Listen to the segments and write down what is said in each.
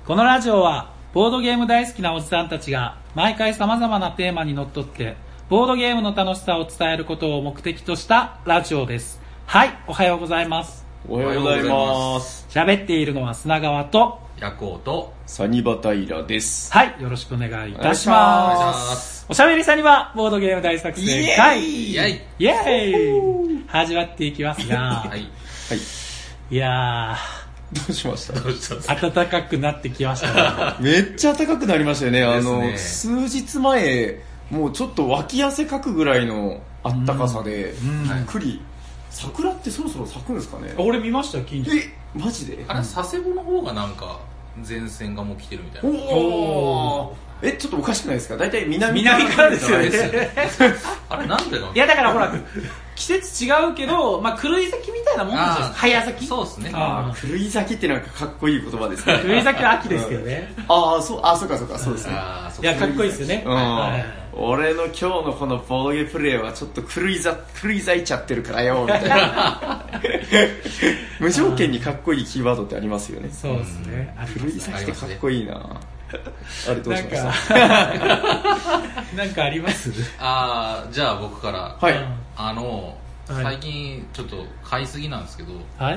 このラジオはボードゲーム大好きなおじさんたちが毎回様々なテーマにのっとってボードゲームの楽しさを伝えることを目的としたラジオです。はい、おはようございます。 おはようございます。 喋っているのは砂川とヤコウとサニバタイラです。 はい、よろしくお願いいたします。おしゃべりさんにはボードゲーム大作戦会イエイイエーイ始まっていきますがはい、 いやどうしました？ ー暖かくなってきましたね。 めっちゃ暖かくなりましたよね。 ですね。 数日前もうちょっと脇汗かくぐらいの暖かさでびっくり。桜ってそろそろ咲くんですかね？ 俺見ましたよ、近所。 マジで？ あれ佐世保の方がなんか前線がもう来てるみたいな。 おー、ちょっとおかしくないですか？大体南からですよね。 あれなんでなん？ いやだからほら季節違うけど、まあ狂い咲きみたいなもんですよ。早咲き。 そうですね。 狂い咲きってなんかかっこいい言葉ですね。 狂い咲きは秋ですけどね。 そうかそうですね。 いやかっこいいですよね。 俺の今日のこのボードゲームプレイはちょっと狂い咲いちゃってるからよみたいな。無条件にかっこいいキーワードってありますよね。 そうですね。 狂い咲きってかっこいいな。あれどうしました？ なんかあります？ じゃあ僕から。 はい。 最近ちょっと買いすぎなんですけど、 はい。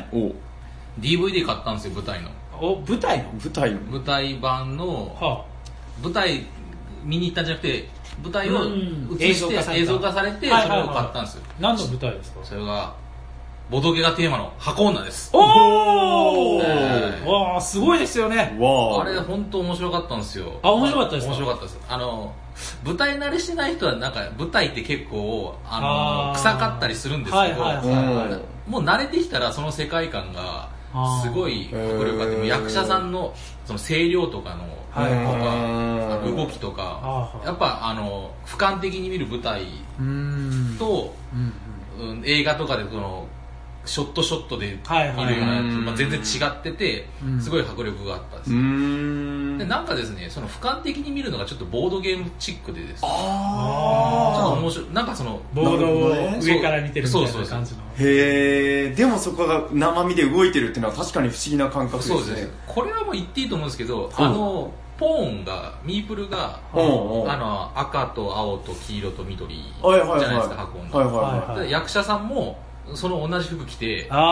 DVD 買ったんですよ、舞台の。 舞台舞台版の、舞台見に行ったんじゃなくて舞台を映して映像化されて、それを買ったんですよ。 何の舞台ですか？ それがボドゲがテーマの箱女です。 おー、わーすごいですよね。 あれ本当面白かったんですよ。 面白かったですか？ 面白かったです。舞台慣れしてない人はなんか舞台って結構臭かったりするんですけど、もう慣れてきたらその世界観がすごい迫力あって、役者さんのその声量とかの動きとか、やっぱ俯瞰的に見る舞台と映画とかでそのショットショットで見るようなやつ、全然違ってて、すごい迫力があったんです。でなんかですね、その俯瞰的に見るのがちょっとボードゲームチックでですね、ちょっと面白い。なんかそのボードを上から見てるみたいな感じの。 へー、でもそこが生身で動いてるっていうのは確かに不思議な感覚ですね。 そうですね。これはもう言っていいと思うんですけど、ポーンがミープルが赤と青と黄色と緑じゃないですか、箱の。役者さんもその同じ服着て、赤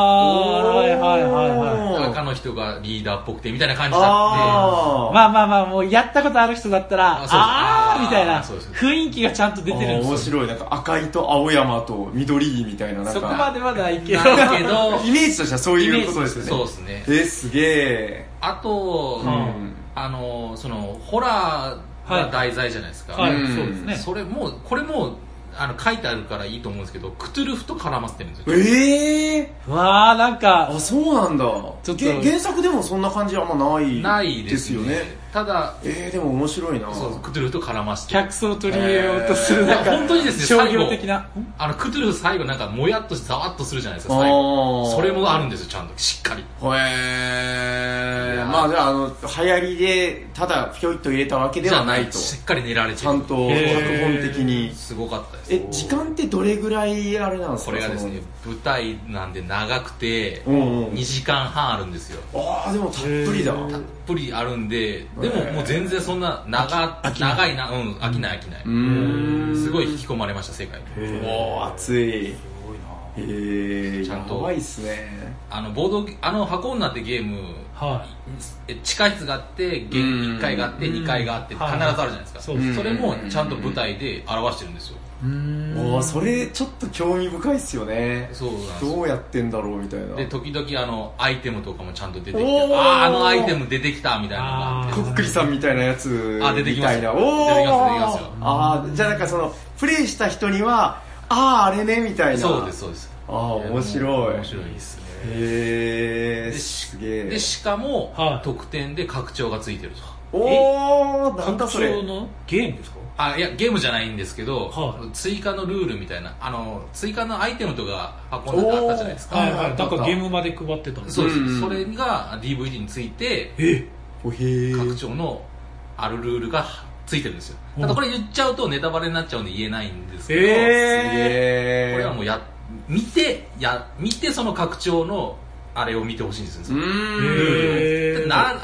の人がリーダーっぽくてみたいな感じだって、 まあもうやったことある人だったらみたいな雰囲気がちゃんと出てるんですよ。 面白い。なんか赤いと青山と緑みたいな、なんかそこまではないけどイメージとしてはそういうことですよね。 そうですね。 すげえ。 あとそのホラーが題材じゃないですか。 そうですね。 それもこれも書いてあるからいいと思うんですけど、クトゥルフと絡ませてるんですわよ。 ー、なんかそうなんだ。原作でもそんな感じあんまないですよね。 ただでも面白いな。 そう、クトゥルフと絡ませて客層取り入れようとする、なんか本当にですね、 商業的なクトゥルフ最後なんかもやっとしてざわっとするじゃないですか、最後。それもあるんですよ、ちゃんとしっかり。 まあじゃあ流行りでただひょいっと入れたわけではないと。 しっかり練られてる。 ちゃんと脚本的にすごかったです。 時間ってどれぐらいあれなんですか？ これがですね、舞台なんで長くて2時間半あるんですよ。 でもたっぷりだ。 たっぷりあるんで、でももう全然そんな長いな、飽きない。すごい引き込まれました、世界に。 熱い。ちゃんと。やばいっすね。 箱女ってゲーム、地下室があって、1階があって、2階があって、必ずあるじゃないですか。それもちゃんと舞台で表してるんですよ。 それちょっと興味深いっすよね。どうやってんだろうみたいな。 で時々アイテムとかもちゃんと出てきて、アイテム出てきたみたいなのがあって、 こっくりさんみたいなやつ出てきますよ。 じゃあなんかそのプレイした人にはあれねみたいな。 そうです。 面白いですね。すげえ。 でしかも特典で拡張がついてると。 なんだそれ。 拡張のゲームですか？ いやゲームじゃないんですけど、追加のルールみたいな、追加のアイテムとか運んであったじゃないですか。 だからゲームまで配ってたんです。 そうです。それが DVD について拡張のあるルールがついてるんですよ。ただこれ言っちゃうとネタバレになっちゃうんで言えないんですけど、これはもう見てその拡張のあれを見てほしいんですよ。あ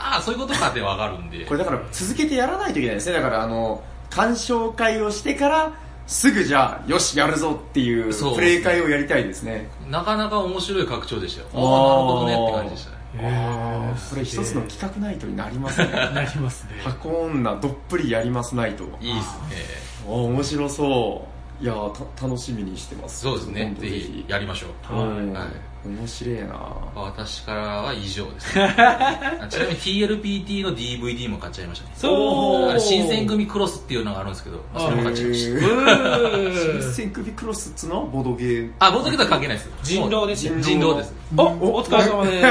あそういうことかってわかるんで。 これだから続けてやらないといけないですね。だから鑑賞会をしてからすぐじゃあよしやるぞっていうプレイ会をやりたいですね。 なかなか面白い拡張でしたよ。ああなるほどねって感じでしたね。 これ一つの企画ナイトになりますね。 なりますね。 箱女どっぷりやりますナイト。 いいっすね。 面白そう。いや楽しみにしてます。 そうですね。ぜひやりましょう。 はい。面白いな。 私からは以上です、ね。ちなみに TLPT の DVD も買っちゃいましたね。 そう。 新選組クロスっていうのがあるんですけど、それも買っちゃいました。 新選組クロスっつのボードゲーム。 ボードゲームとは関係ないです。 人狼ですよ。 人狼です。 お疲れ様です。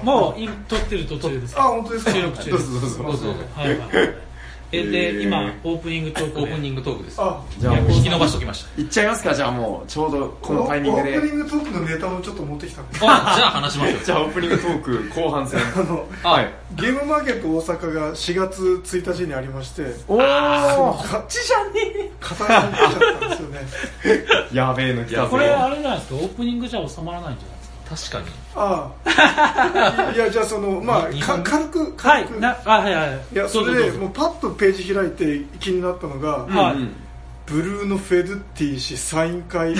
もう撮ってる途中です。 本当ですか。 収録中です。 どうぞ。 はい。で今オープニングトークです。 じゃあ引き伸ばしときました。 いっちゃいますか。じゃあもうちょうどこのタイミングでオープニングトークのネタもちょっと持ってきたんで。 じゃあ話しましょう。 じゃあオープニングトーク後半戦。 ゲームマーケット大阪が4月1日にありまして、 おお勝ちじゃねえ。 語られちゃったんですよね。 やべえの来たぞ。 これあれじゃないですか。オープニングじゃ収まらないんじゃないですか。 確かに。 いやじゃあ軽くはい。 いやそれでもうパッとページ開いて気になったのが、ブルーノ・フェドゥッティ氏サイン会。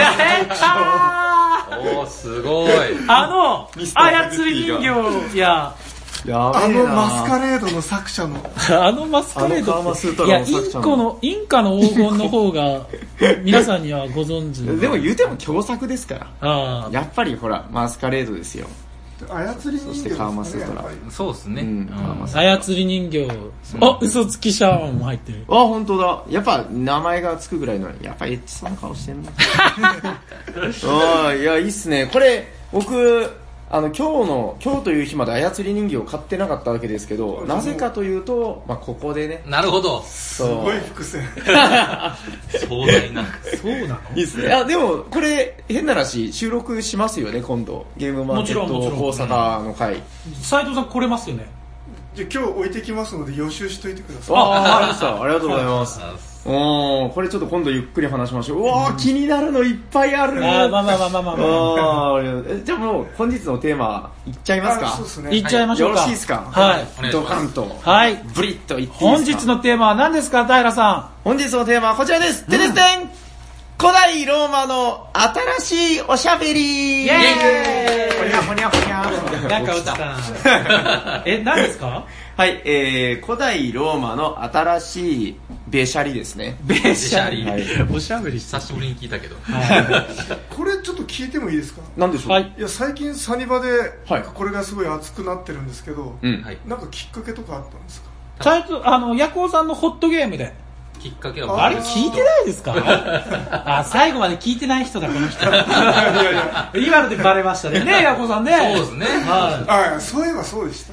おすごい。 操り人形や。 マスカレードの作者のマスカレードいやインカの黄金の方が皆さんにはご存知でも言うても共作ですからやっぱりほらマスカレードですよ。 操り人形。 そしてカーマストラ。 そうですね。 操り人形。嘘つきシャワーも入ってる。 本当だ。やっぱ名前がつくぐらいのやっぱエッチそうな顔してんな。いやいいっすね。これ僕今日という日まで操り人形を買ってなかったわけですけど、なぜかというと、ここでね。 なるほど。 すごい伏線。 壮大な。 そうなの？ いいですね。でも、これ、変な話、収録しますよね、今度。ゲームマーケット大阪の回。 斉藤さん来れますよね。 じゃあ今日置いてきますので予習しといてください。 ありがとうございます。これちょっと今度ゆっくり話しましょう。気になるのいっぱいある。 じゃあもう本日のテーマいっちゃいますか。 そうですね。 いっちゃいましょうか。 よろしいですか。 はい。 ドカンと。 はい。 ブリッと言っていいですか。 本日のテーマは何ですか、平さん。 本日のテーマはこちらです。てれてん。古代ローマの新しいおしゃべり。 イエーイ。 ほにゃほにゃほにゃ。 なんか落ちた。何ですか。 はい、古代ローマの新しいべしゃりですね。 べしゃり。 おしゃべり久しぶりに聞いたけど。 これちょっと聞いてもいいですか。 なんでしょう。 いや最近サニバでこれがすごい熱くなってるんですけど、なんかきっかけとかあったんですか。 斉藤ヤコウさんのホットゲームで。 きっかけはあれ聞いてないですか。最後まで聞いてない人だこの人。今のでバレましたね。ねえヤコさんね。 そうですね。 そういえばそうでした。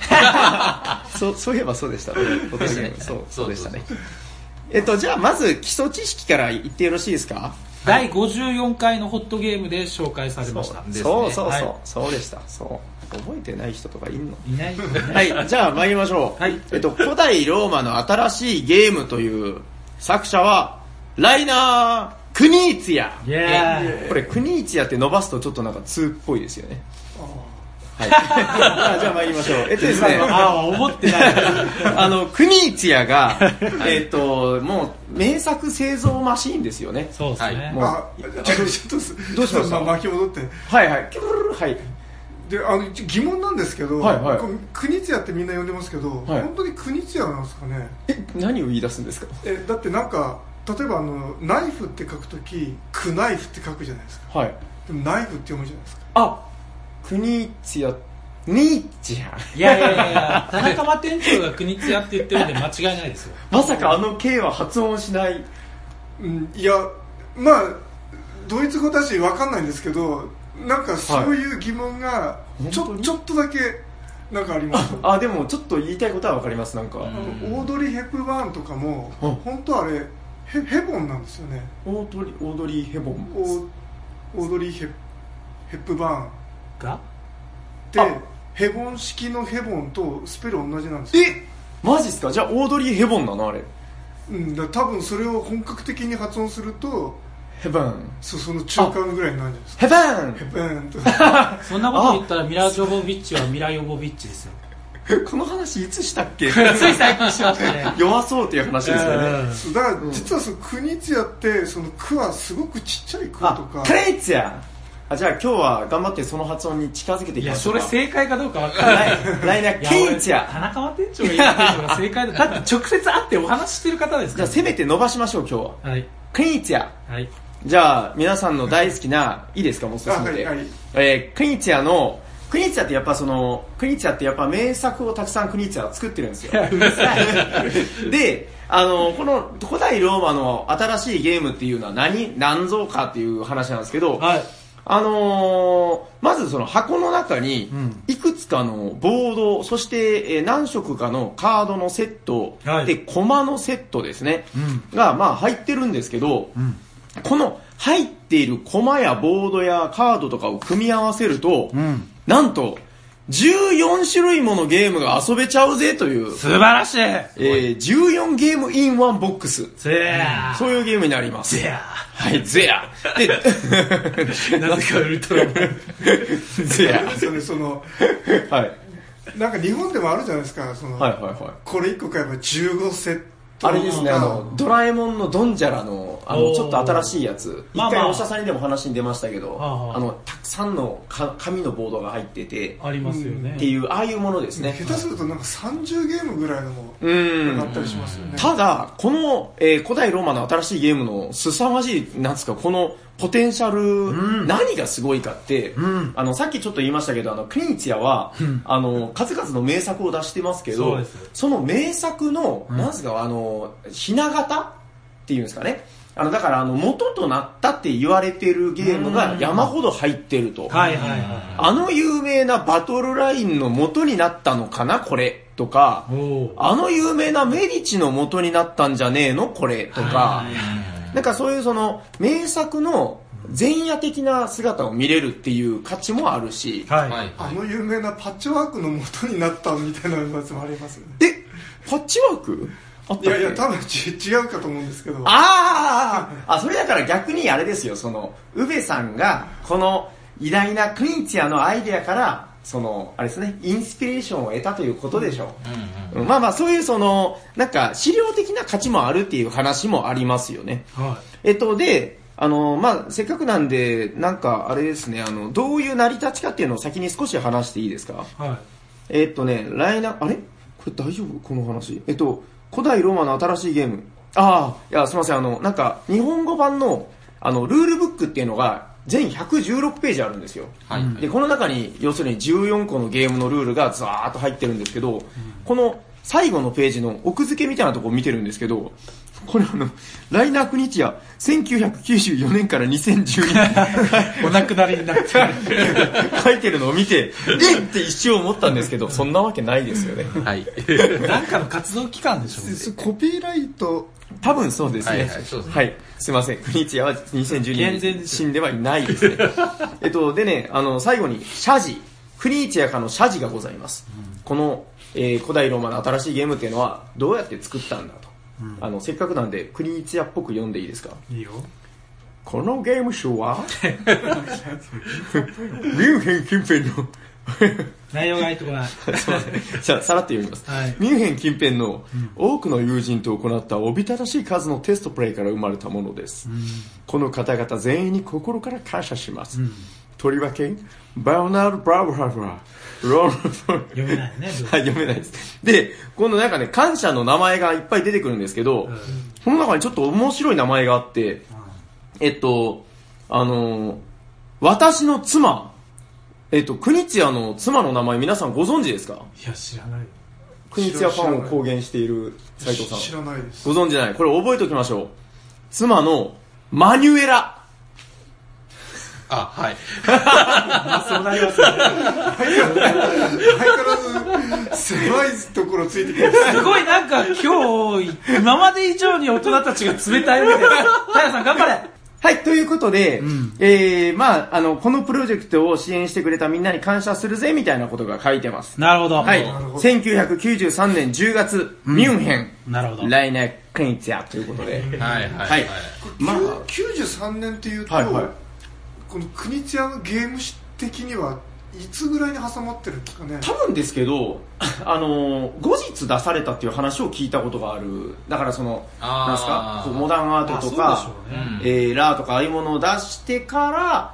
そういえばそうでしたね。そうでしたね。じゃあまず基礎知識から言ってよろしいですか。 第54回のホットゲームで紹介されました。 そうでした。覚えてない人とかいんの？ いない。 はい、じゃあ参りましょう。古代ローマの新しいゲームという作者はライナー・クニーツィア。これクニーツィアって伸ばすとちょっとなんか2っぽいですよね。はい。じゃあ参りましょう。ですね。 思ってない。 クニーツィアがもう名作製造マシーンですよね。 そうですね。 ちょっとどうしました？ 巻き戻って。 はい。 で疑問なんですけど、クニツヤってみんな呼んでますけど、本当にクニツヤなんですかね。 何を言い出すんですか。 だってなんか例えばナイフって書くときクナイフって書くじゃないですか。でもナイフって読むじゃないですか。 クニツヤニーチャ。 いや田中間店長がクニツヤって言ってるんで間違いないですよ。 まさかK は発音しない。 いやドイツ語だし分かんないんですけど、なんかそういう疑問がちょっとだけなんかあります。 でもちょっと言いたいことは分かります。なんかオードリー・ヘップバーンとかも本当あれヘボンなんですよね。 オードリー・ヘボン。 オードリー・ヘップバーンがでヘボン式のヘボンとスペル同じなんですよ。 マジっすか。じゃあオードリー・ヘボンなのあれ。 多分それを本格的に発音するとヘブン。 その中間ぐらいになるんじゃないですか。 ヘブンとそんなこと言ったらミラ・ジョボビッチはミラ・ヨボビッチですよ。 この話いつしたっけ？ つい最近しましたね。 弱そうっていう話ですよね。 だから実はそのクニツヤってそのクはすごくちっちゃいクとか。 クレイツヤ。じゃあ今日は頑張ってその発音に近づけていきましょうか。 いや、それ正解かどうかわからない。 来年ケイツヤ。 田中間店長が言ってるのが正解だ。だって直接会ってお話ししてる方ですから。 じゃあせめて伸ばしましょう今日は。 はい。 クニツヤ。 はい。 じゃあ皆さんの大好きな、いいですかもう進めて。はい。クニツヤの、クニツヤってやっぱクニツヤってやっぱ名作をたくさんクニツヤは作ってるんですよ。 うるさい。で、この古代ローマの新しいゲームっていうのは何ぞかっていう話なんですけど、 はい。 まずその箱の中に、いくつかのボード、そして何色かのカードのセット、 はい、 で、コマのセットですね、が、まあ入ってるんですけど、この入っているコマやボードやカードとかを組み合わせると、なんと、14種類ものゲームが遊べちゃうぜという。 素晴らしい。 14ゲームインワンボックス。 そういうゲームになります。はい、ゼア。で、 なぜかウルトラマン。 ゼア。ですよね、その、 はい。 なんか日本でもあるじゃないですか、その、 はいはいはい。 これ1個買えば15セット。 あれですね、ドラえもんのドンジャラの、ちょっと新しいやつ。一回おしゃさんにでも話に出ましたけど、たくさんの紙のボードが入ってて、 ありますよね。 っていう、ああいうものですね。 下手するとなんか30ゲームぐらいのも、なったりしますよね。 ただ、この、古代ローマの新しいゲームの凄まじい、なんですか、この、ポテンシャル、何がすごいかって、さっきちょっと言いましたけど、クニツヤは、数々の名作を出してますけど、その名作の、なんすか、ひな形っていうんですかね。だから元となったって言われてるゲームが山ほど入ってると。有名なバトルラインの元になったのかなこれとか、有名なメディチの元になったんじゃねえのこれとか、なんかそういうその名作の前夜的な姿を見れるっていう価値もあるし、 有名なパッチワークの元になったみたいなやつもありますよね。 パッチワークいやいや、多分違うかと思うんですけど。 それだから逆にあれですよ、ウベさんが、この偉大なクニツヤのアイデアから、あれですね、インスピレーションを得たということでしょう。まあまあ、そういうなんか、資料的な価値もあるっていう話もありますよね。で、まあ、せっかくなんで、なんか、あれですね、どういう成り立ちかっていうのを先に少し話していいですか？あれこれ大丈夫？この話。古代ローマの新しいゲーム。いや、すいません。なんか、日本語版の、ルールブックっていうのが、全116ページあるんですよ。で、この中に、要するに14個のゲームのルールがザーッと入ってるんですけど、この最後のページの奥付けみたいなところを見てるんですけど、これライナー・クニツヤ、1994年から2012年。 お亡くなりになって書いてるのを見て、って一瞬思ったんですけど、そんなわけないですよね。 はい。 なんかの活動期間でしょうね。 コピーライト。 多分そうですね。はい。すいません。クニツヤは2012年死んではいないですね。でね、最後に、謝辞。クニツヤからの謝辞がございます。この、古代ローマの新しいゲームっていうのは、どうやって作ったんだと。せっかくなんで、クニツヤっぽく読んでいいですか？ いいよ。 このゲームショーは、ミュンヘン近辺の内容が入ってこない。 じゃあ、さらっと読みます。ミュンヘン近辺の多くの友人と行ったおびただしい数のテストプレイから生まれたものです。この方々全員に心から感謝します。とりわけ、バーナード・ブラブハフラー、 読めないね。 読めないです。で、このなんかね、感謝の名前がいっぱい出てくるんですけど、この中にちょっと面白い名前があって、私の妻、クニツヤの妻の名前皆さんご存知ですか？ いや、知らない。 クニツヤファンを公言している斉藤さん。 知らないです。 ご存知ない。これ覚えておきましょう。妻のマニュエラ。 はい。 そうなりますね。 相変わらず狭いところついてくる。 すごいなんか今日、今まで以上に大人たちが冷たい目で。平さん頑張れ。 はい、ということで、まあ、このプロジェクトを支援してくれたみんなに感謝するぜ、みたいなことが書いてます。 なるほど。 はい。1993年10月、ミュンヘン。 なるほど。 ライナー・クニツヤということで。 はい。 まあ、93年っていうと、このクニツヤのゲーム史的にはいつぐらいに挟まってるんですかね。 多分ですけど、後日出されたっていう話を聞いたことがある。だからその、なんですか、モダンアートとか、ラーとかああいうものを出してから、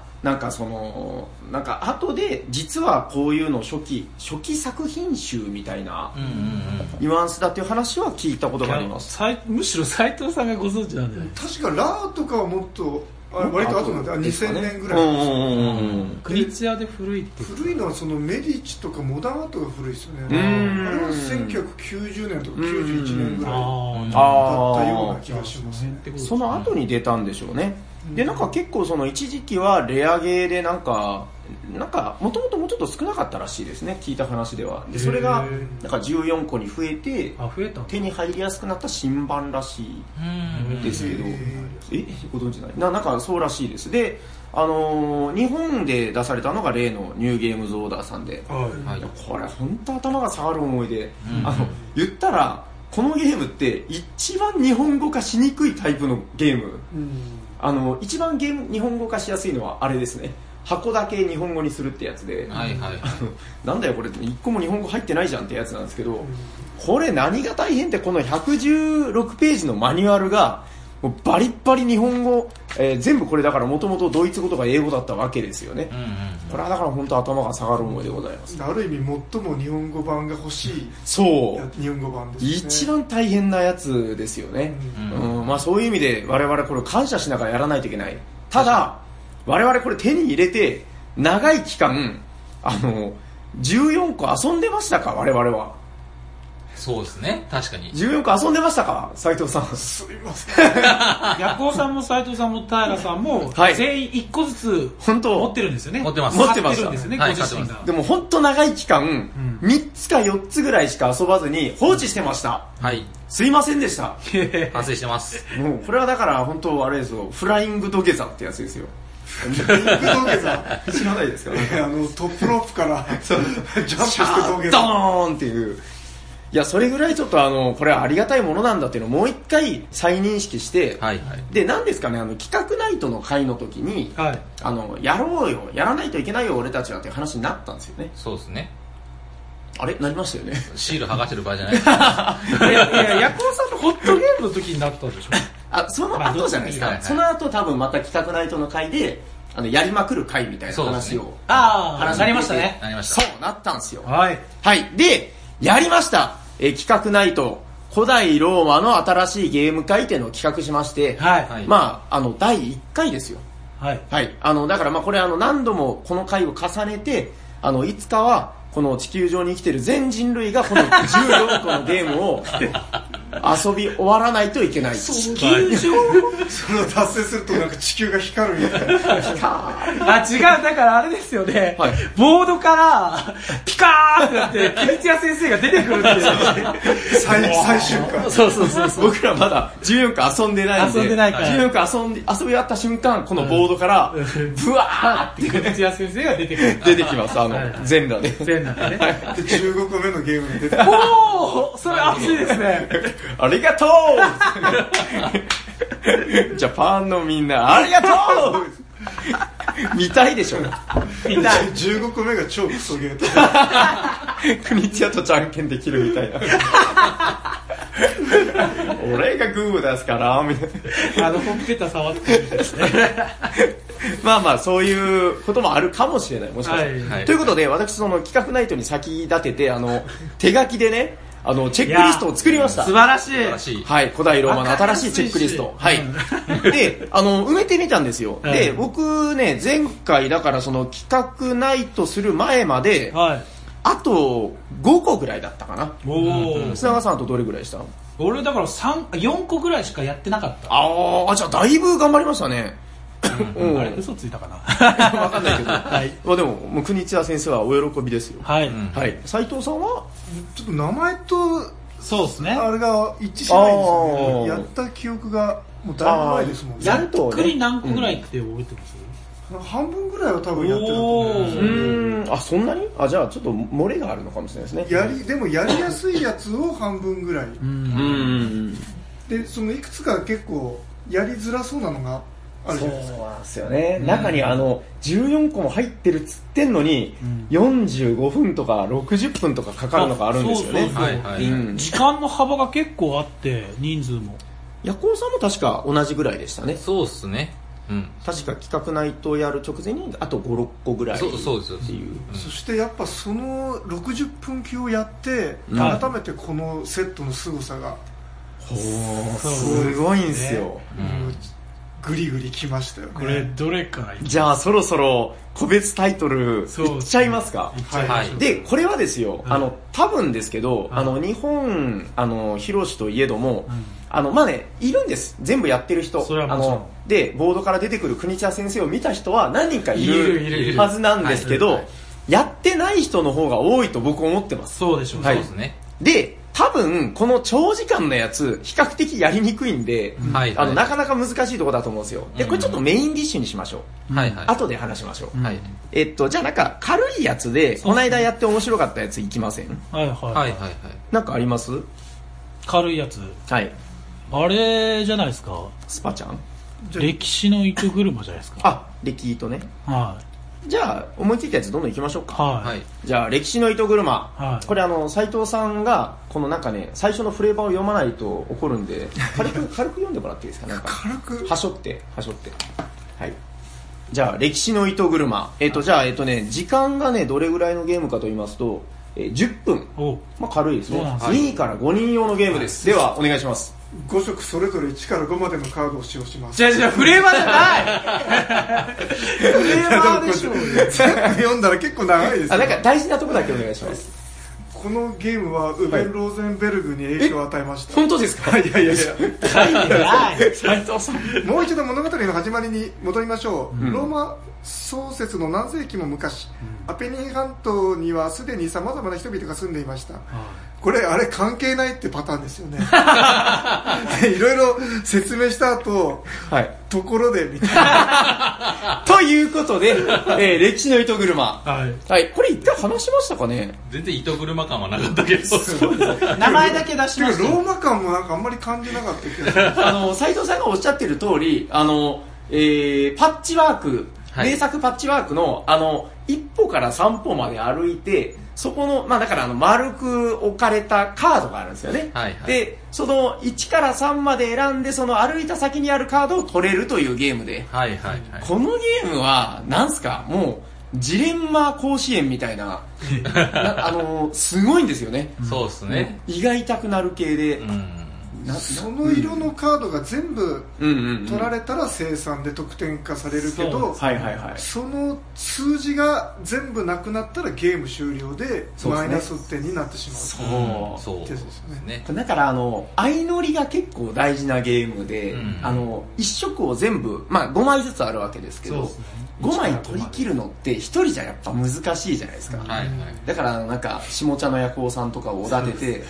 なんかその、なんか後で、実はこういうの初期作品集みたいな、ニュアンスだっていう話は聞いたことがあります。 むしろ斉藤さんがご存知なんじゃない？ 確かラーとかはもっと、割と後なんで、2000年ぐらい。 国津屋で古いって。 古いのはそのメディチとかモダンアートが古いですよね。あれは1990年とか91年ぐらいだったような気がしますね。 その後に出たんでしょうね。で、なんか結構その一時期はレアゲーでなんかもともともうちょっと少なかったらしいですね、聞いた話では。でそれがなんか14個に増えて手に入りやすくなった新版らしいですけど、ご存知ない？なんかそうらしいです。で、日本で出されたのが例のニューゲームズオーダーさんで、これ本当頭が下がる思いで、言ったらこのゲームって一番日本語化しにくいタイプのゲーム。一番日本語化しやすいのはあれですね、箱だけ日本語にするってやつで、なんだよこれ一個も日本語入ってないじゃんってやつなんですけど、これ何が大変って、この116ページのマニュアルがもうバリッバリ日本語、全部これだからもともとドイツ語とか英語だったわけですよね。これはだから本当頭が下がる思いでございます。 ある意味最も日本語版が欲しい日本語版ですね。 一番大変なやつですよね。まあそういう意味で我々これ感謝しながらやらないといけない。ただ我々これ手に入れて長い期間14個遊んでましたか？我々は。 そうですね、確かに。 14個遊んでましたか？斉藤さん。 すいません。 ヤコウさんも斉藤さんも平さんも、全員1個ずつ持ってるんですよね。 持ってます。 持ってました。 持ってるんですよね、ご自身が。 でも本当長い期間、3つか4つぐらいしか遊ばずに放置してました。すいませんでした。 反省してます。 もうこれはだから本当あれですよ、フライング土下座ってやつですよ。 フライング土下座知らないですか？ トップロープからジャンプして土下座。 ドーンっていう。いや、それぐらいちょっとこれはありがたいものなんだっていうのをもう一回再認識して、で、何ですかね、企画ナイトの会の時に、やろうよ、やらないといけないよ俺たちはっていう話になったんですよね。 そうですね。 あれなりましたよね。 シール剥がしてる場合じゃないですか。 いや、ヤコウさんのホットゲームの時になったんでしょ。 その後じゃないですか。その後多分また企画ナイトの会で、やりまくる会みたいな話を。 なりましたね。 そうなったんですよ。 はい。 で、やりました。企画ナイト、古代ローマの新しいゲーム会っていうのを企画しまして、まあ、第1回ですよ。だからまあこれ何度もこの回を重ねて、いつかはこの地球上に生きてる全人類がこの14個のゲームを遊び終わらないといけない。 地球上それを達成するとなんか地球が光るみたいな。 違う、だからあれですよね。ボードからピカーってなって、ピリチア先生が出てくるっていう。 最終回。 そう。 僕らまだ14個遊んでないんで。 遊んでないから。 14個遊び終わった瞬間、このボードから、ブワーってピリチア先生が出てくる。 出てきます、全裸で。 全裸でね。 で、15個目のゲームに出てくる。 おー、それ熱いですね。 ありがとうジャパンのみんな、ありがとう見たいでしょ？ 見たい。 15個目が超クソゲート。 国津屋とじゃんけんできるみたいな。俺がグー出すからみたいな。 ほっぺた触ってるみたいですね。 まあまあそういうこともあるかもしれない、もしかしたら。ということで、私その企画ナイトに先立てて、手書きでね、チェックリストを作りました。 素晴らしい。 はい、古代ローマの新しいチェックリスト。はい。で、埋めてみたんですよ。で、僕ね、前回だからその企画ナイトする前まで、あと5個ぐらいだったかな。砂川さんとどれぐらいしたの？ 俺だから4個ぐらいしかやってなかった。 じゃあだいぶ頑張りましたね。 あれ嘘ついたかな。 わかんないけど。まあでも国津屋先生はお喜びですよ。斉藤さんはちょっと名前とそうですね。 あれが一致しないんですよね。やった記憶がもうだいぶ前ですもんね。 やっとくり何個ぐらいって覚えてます？ 半分ぐらいは多分やってると思うんですよ。 そんなに？じゃあちょっと漏れがあるのかもしれないですね。 でもやりやすいやつを半分ぐらい。で、そのいくつか結構やりづらそうなのがあるじゃないですか。 そうなんですよね。中に14個も入ってるっつってんのに、45分とか60分とかかかるのがあるんですよね。 時間の幅が結構あって、人数も。 ヤコウさんも確か同じぐらいでしたね。 そうっすね。 確か企画ナイトやる直前にあと5、6個ぐらいっていう。 そしてやっぱその60分級をやって、改めてこのセットの凄さが、 すごいんですよ。 グリグリきましたよね。 これどれからいきますか？ じゃあそろそろ個別タイトルいっちゃいますか。でこれはですよ、多分ですけど、日本ヒロシといえども、まあね、いるんです。全部やってる人。で、ボードから出てくる国茶先生を見た人は何人かいるはずなんですけど、やってない人の方が多いと僕思ってます。 そうでしょうね。 はい。で、多分、この長時間のやつ、比較的やりにくいんで、なかなか難しいところだと思うんですよ。で、これちょっとメインディッシュにしましょう。後で話しましょう。じゃあなんか、軽いやつで、この間やって面白かったやついきません？なんかあります？ 軽いやつ。 はい。 あれじゃないですか。 スパちゃん？ 歴史の糸車じゃないですか。 あ、歴糸ね。じゃあ、思いついたやつどんどん行きましょうか。じゃあ、歴史の糸車。これ斉藤さんが、このなんかね、最初のフレーバーを読まないと怒るんで、軽く読んでもらっていいですか？なんか軽くはしょって。はい。じゃあ、歴史の糸車。じゃあ、時間がね、どれぐらいのゲームかと言いますと、10分。まあ、軽いですね。2から5人用のゲームです。では、お願いします。 5色それぞれ1から5までのカードを使用します。 じゃフレーバーじゃないフレーバーでしょ。 全部読んだら結構長いですよ。 なんか大事なとこだけお願いします。 このゲームはウベン・ローゼンベルグに影響を与えました。 本当ですか？ いや斉藤さん。 もう一度物語の始まりに戻りましょう。ローマ創設の何世紀も昔、アペニン半島にはすでに様々な人々が住んでいました。これ、あれ関係ないってパターンですよね。いろいろ説明した後、ところで、みたいな。 ということで、歴史の糸車。これ一回話しましたかね？ 全然糸車感はなかったけど。 名前だけ出しました。 ローマ感もなんかあんまり感じなかったけど。 斉藤さんがおっしゃってる通り、パッチワーク、名作パッチワークの、1歩から3歩まで歩いて、そこの、まあだから丸く置かれたカードがあるんですよね。で、その1から3まで選んで、その歩いた先にあるカードを取れるというゲームで、このゲームは、なんすか、もう、ジレンマ甲子園みたいな、すごいんですよね。 そうですね。 胃が痛くなる系で、 その色のカードが全部取られたら生産で得点化されるけど、その数字が全部なくなったらゲーム終了でマイナス点になってしまう。 そうですね。だから相乗りが結構大事なゲームで、一色を全部、まあ5枚ずつあるわけですけど、5枚取り切るのって1人じゃやっぱ難しいじゃないですか。だからなんか下茶のヤコウさんとかをおだてて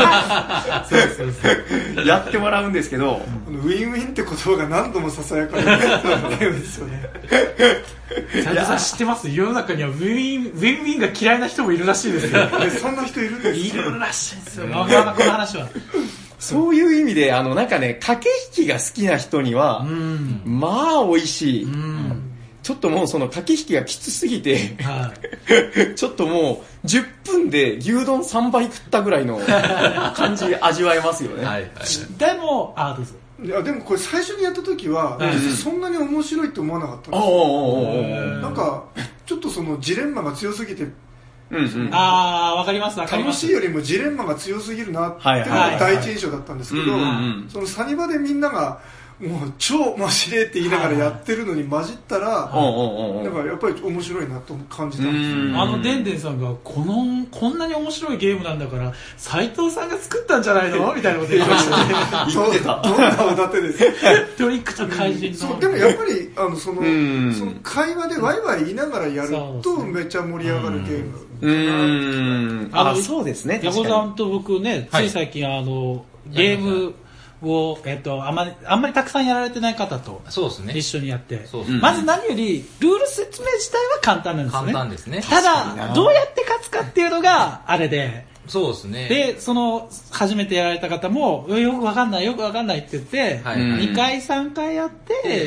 やってもらうんですけど、 ウィンウィンって言葉が何度もささやかれるゲームですよね。 斉藤さん知ってます？世の中にはウィンウィンが嫌いな人もいるらしいですよ。 そんな人いるんですよ。いるらしいですよ。この話は。 そういう意味でなんかね、駆け引きが好きな人には、まあ美味しい。ちょっともうその駆け引きがきつすぎて、ちょっともう10分で牛丼3杯食ったぐらいの感じ味わえますよね。 でも、どうぞ。 いやでもこれ最初にやった時は、そんなに面白いって思わなかったんですよ。なんかちょっとそのジレンマが強すぎて、 わかります。 楽しいよりもジレンマが強すぎるなっていうのが第一印象だったんですけど、そのサニバでみんながもう超面白いって言いながらやってるのに混じったら、なんかやっぱり面白いなと感じたんですよ。 でんでんさんがこんなに面白いゲームなんだから斉藤さんが作ったんじゃないのみたいなこと言ってましたね。 どんなおだてですトリックと怪人の。 でもやっぱりその会話でワイワイ言いながらやるとめっちゃ盛り上がるゲーム。そうですね。 ヤコさんと僕ね、つい最近ゲームを、あんまりたくさんやられてない方と一緒にやって、まず何よりルール説明自体は簡単なんですよね。 簡単ですね。 ただどうやって勝つかっていうのがあれで、 そうですね。 で初めてやられた方もよくわかんないって言って、2回3回やって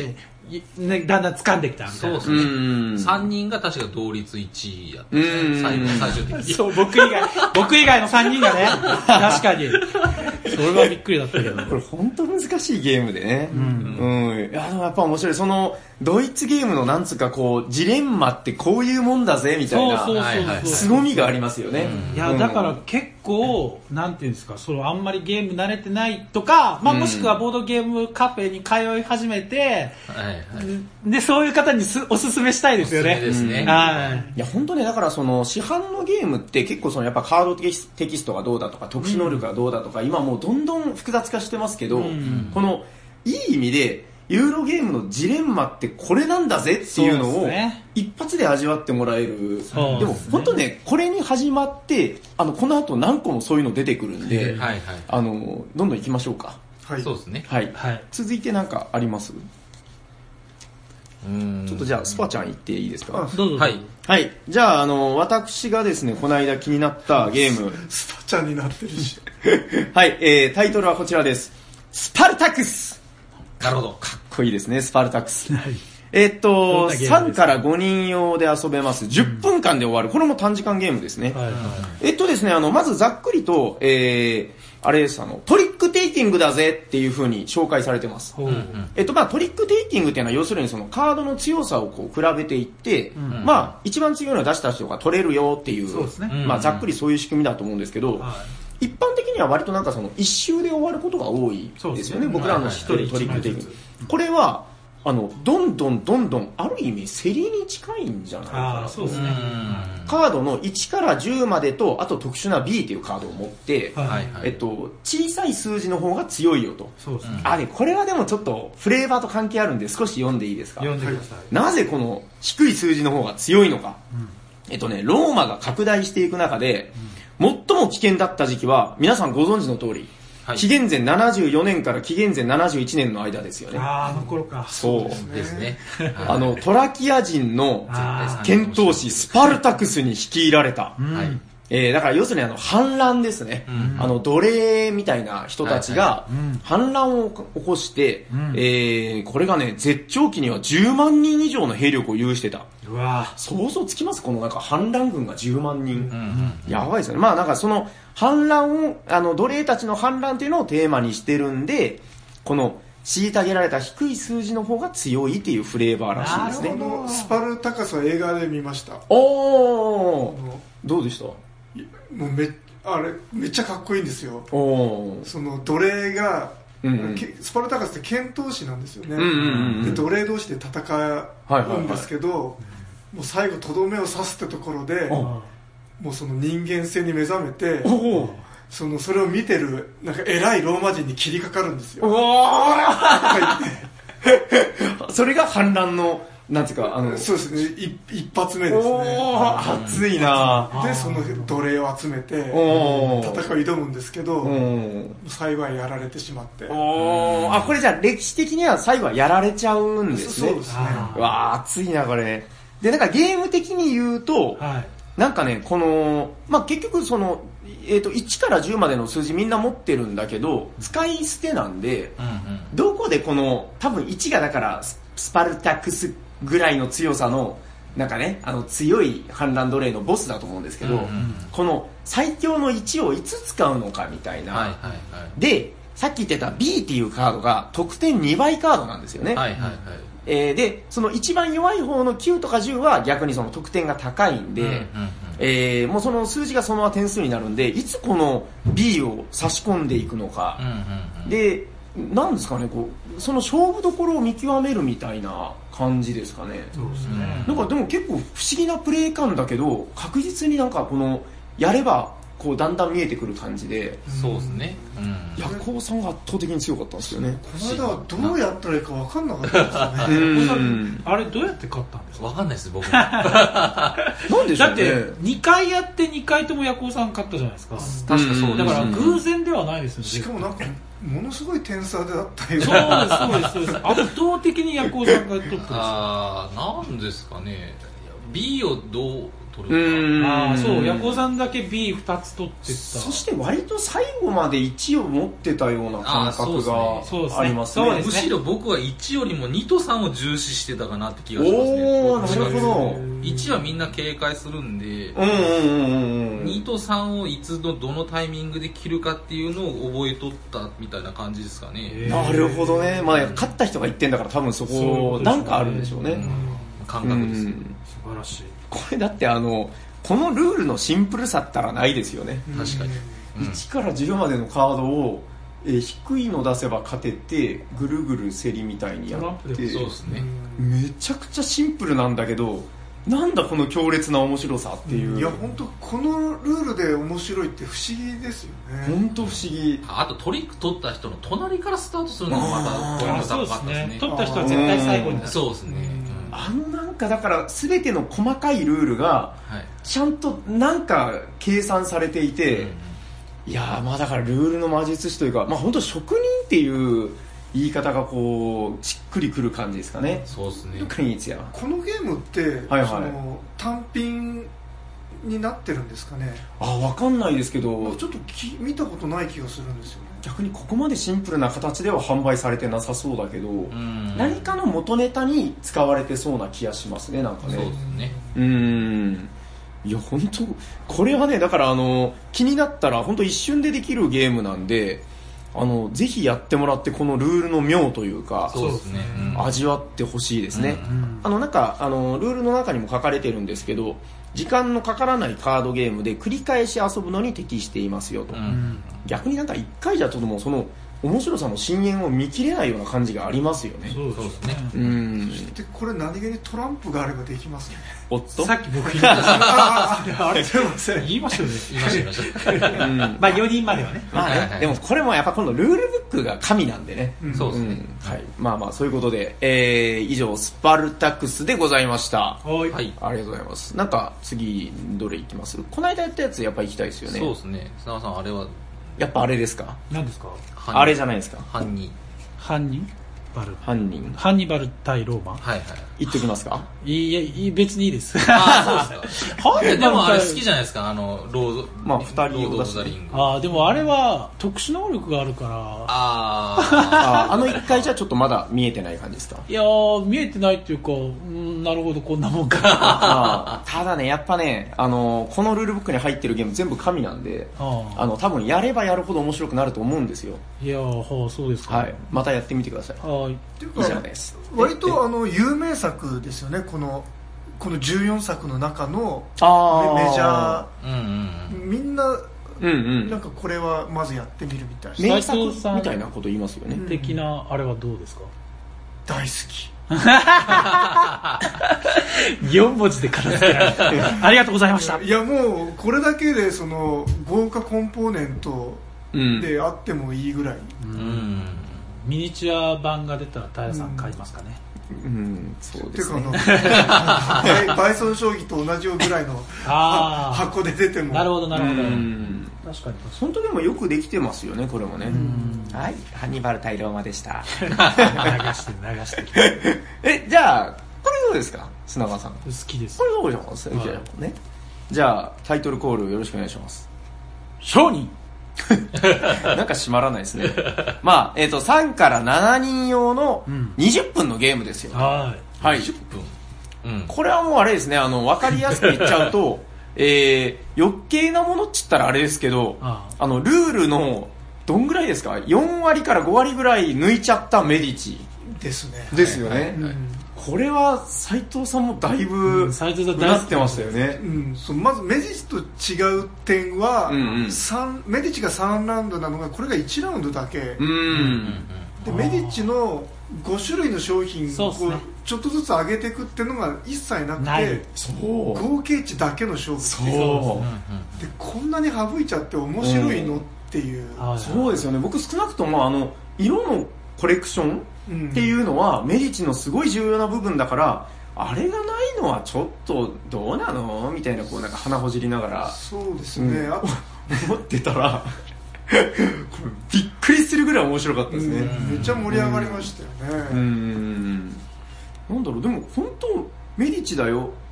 ね、だんだん掴んできたみたいな。 そうですね。3人が確か同率1位やったんですね。最終的に。 そう、僕以外の3人がね、確かに。それはびっくりだったけど。 これ本当難しいゲームでね。いや、でもやっぱ面白い。その、ドイツゲームのなんつうかこう、ジレンマってこういうもんだぜ、みたいな。凄みがありますよね。 いや、だから結構、なんていうんですか、あんまりゲーム慣れてないとか、まあもしくはボードゲームカフェに通い始めて、で、そういう方におすすめしたいですよね。 そうですね。 いや、本当ね、だから市販のゲームって結構やっぱカードテキストがどうだとか、特殊能力がどうだとか、今もうどんどん複雑化してますけど、この、いい意味で、ユーロゲームのジレンマってこれなんだぜっていうのを一発で味わってもらえる。でも本当ね、これに始まって、この後何個もそういうの出てくるんで、どんどん行きましょうか。 はい。そうですね。 はい。続いてなんかあります？ちょっとじゃあスパちゃん言っていいですか？ どうぞ。 はい。はい。じゃあ私がですね、この間気になったゲーム。 スパちゃんになってるし。 はい、タイトルはこちらです。スパルタクス。 なるほど。 かっこいいですね、スパルタクス。3から5人用で遊べます。10分間で終わる。これも短時間ゲームですね。ですね、まずざっくりと、あれです、トリックテイキングだぜっていう風に紹介されてます。トリックテイキングっていうのは要するにカードの強さをこう比べていって、一番強いのを出した人が取れるよっていう、ざっくりそういう仕組みだと思うんですけど、一般的には割となんか一周で終わることが多いですよね。僕らの知ってるトリックテイキング。これは、どんどん、ある意味、競りに近いんじゃないかな。 そうですね。 カードの1から10までと、あと特殊な B っていうカードを持って、小さい数字の方が強いよと。 そうですね。 これはでもちょっとフレーバーと関係あるんで少し読んでいいですか？ 読んでください。 なぜこの低い数字の方が強いのか。ローマが拡大していく中で、最も危険だった時期は、皆さんご存知の通り、紀元前74年から紀元前71年の間ですよね。 あの頃か。 そうですね。トラキア人の遣唐使スパルタクスに率いられた。だから要するに反乱ですね。奴隷みたいな人たちが反乱を起こして、これがね、絶頂期には10万人以上の兵力を有してた。想像つきます？このなんか反乱軍が10万人。やばいですよね。なんか反乱を、奴隷たちの反乱っていうのをテーマにしてるんで、この虐げられた低い数字の方が強いっていうフレーバーらしいですね。 スパルタカスは映画で見ました。 どうでした？ もうめっちゃかっこいいんですよ。奴隷が、スパルタカスって遣唐使なんですよね。で奴隷同士で戦うんですけど、もう最後とどめを刺すってところで、もう人間性に目覚めて、それを見てるなんか偉いローマ人に切りかかるんですよ。 それが反乱のなんていうかそうですね、一発目ですね。 熱いな。 で奴隷を集めて戦いを挑むんですけど、最後はやられてしまって。 これじゃあ歴史的には最後はやられちゃうんですね。 そうですね。 熱いなこれ。でなんかゲーム的に言うと、なんかね結局1から10までの数字みんな持ってるんだけど使い捨てなんで、どこで多分1がだからスパルタクスぐらいの強さのなんかね強い反乱奴隷のボスだと思うんですけど、この最強の1をいつ使うのかみたいな。でさっき言ってた B っていうカードが得点2倍カードなんですよね。で一番弱い方の9とか10は逆に得点が高いんで、もうその数字がそのまま点数になるんで、いつこの B を差し込んでいくのか、でなんですかね、その勝負どころを見極めるみたいな感じですかね。なんかでも結構不思議なプレイ感だけど、確実になんかやればだんだん見えてくる感じで。 そうですね。 ヤコウさんが圧倒的に強かったんですよね。 この間はどうやったらいいか分かんなかったですよね。 あれどうやって勝ったんですか？ 分かんないです僕。 なんでしょうね。 だって2回やって2回ともヤコウさん勝ったじゃないですか。 確かそうだから偶然ではないですよね。 しかもなんかものすごい点差であったよ。 そうです。圧倒的にヤコウさんがトップです。 なんですかね。B をど取るか。そう、ヤコさんだけ B2 つ取ってた。 そして割と最後まで1を持ってたような感覚がありますね。 むしろ僕は1よりも2と3を重視してたかなって気がしますね。 なるほど。 1はみんな警戒するんで、2と3をいつのどのタイミングで切るかっていうのを覚えとったみたいな感じですかね。 なるほどね。まあ勝った人が言ってんだから多分そこなんかあるんでしょうね。 感覚です。 素晴らしい。 これだってこのルールのシンプルさったらないですよね。 確かに。 1から10までのカードを、低いの出せば勝ててぐるぐる競りみたいにやって、 そうですね。 めちゃくちゃシンプルなんだけど、なんだこの強烈な面白さっていう。 いや本当このルールで面白いって不思議ですよね。 本当不思議。 あとトリック取った人の隣からスタートするのがまたポイント高かったですね。 取った人は絶対最後になる。 そうですね。 なんかだから全ての細かいルールがちゃんとなんか計算されていて、いやまあだからルールの魔術師というか、まあ本当職人っていう言い方がこうしっくりくる感じですかね。 そうですね。 クニーツや。 このゲームって、その単品になってるんですかね。 わかんないですけど、 ちょっと見たことない気がするんですよね。 逆にここまでシンプルな形では販売されてなさそうだけど、何かの元ネタに使われてそうな気がしますね。なんかね。 そうですね。 いや本当これはね、だから気になったら本当一瞬でできるゲームなんで、ぜひやってもらってこのルールの妙というか、 そうですね、 味わってほしいですね。なんかルールの中にも書かれてるんですけど、時間のかからないカードゲームで繰り返し遊ぶのに適していますよと。逆になんか一回じゃちょっともうその面白さの深淵を見切れないような感じがありますよね。 そうですね。 そしてこれ何気にトランプがあればできますね。 おっとさっき僕言いましたあれすいません。 言いましたよね。言いました。まあ4人まではね。 まあね、でもこれもやっぱ今度ルールブックが神なんでね。 そうですね。 はい。まあまあそういうことで、以上スパルタクスでございました。 はい。 ありがとうございます。なんか次どれいきます？この間やったやつやっぱ行きたいですよね。 そうですね。砂川さんあれはやっぱあれですか？ 何ですか？ あれじゃないですか？ 犯人ハンニバル対ローマ。 はいはい。 言っときますか？ いや、別にいいです。 そうですか。でもあれ好きじゃないですか、ロード。 まあ、二人用だし。 でもあれは特殊能力があるから。 一回じゃちょっとまだ見えてない感じですか？ いや見えてないっていうか、なるほど、こんなもんか。ただね、やっぱね、このルールブックに入ってるゲーム全部神なんで、多分やればやるほど面白くなると思うんですよ。 いやそうですか。 はい。またやってみてください。 っていうか、割と有名作ですよね、この14作の中のメジャー、みんななんかこれはまずやってみるみたいな名作みたいなこと言いますよね。 的なあれはどうですか？ 大好き。 4文字で片付けられてありがとうございました。 いやもうこれだけでその豪華コンポーネントであってもいいぐらい。 ミニチュア版が出たら平さん買いますかね？ そうですね。 バイソン将棋と同じぐらいの箱で出ても。 なるほどなるほど。 確かに。本当でもよくできてますよね、これもね。はい、ハンニバル対ローマでした。 流してじゃあこれどうですか、砂川さん？好きです。 これどうでしょうね。じゃあタイトルコールよろしくお願いします。 商人。 なんか閉まらないですね。まあ、3から7人用の20分のゲームですよ。 はい。 20分。 これはもうあれですね、わかりやすく言っちゃうと、余計なものっつったらあれですけど、ルールのどんぐらいですか、4割から5割ぐらい抜いちゃったメディチですね。 ですよね。これは斉藤さんもだいぶうなってましたよね。 まずメディチと違う点は、メディチが3ラウンドなのがこれが1ラウンドだけで、メディチの5種類の商品をちょっとずつ上げていくっていうのが一切なくて、合計値だけの勝負で、こんなに省いちゃって面白いのっていう。 そうですよね。僕少なくとも色のコレクションっていうのはメディチのすごい重要な部分だから、あれがないのはちょっとどうなのみたいな、こうなんか鼻ほじりながらそうですね、 思ってたらびっくりするぐらい面白かったですね。 めっちゃ盛り上がりましたよね。 なんだろう、でも本当メディチだよ、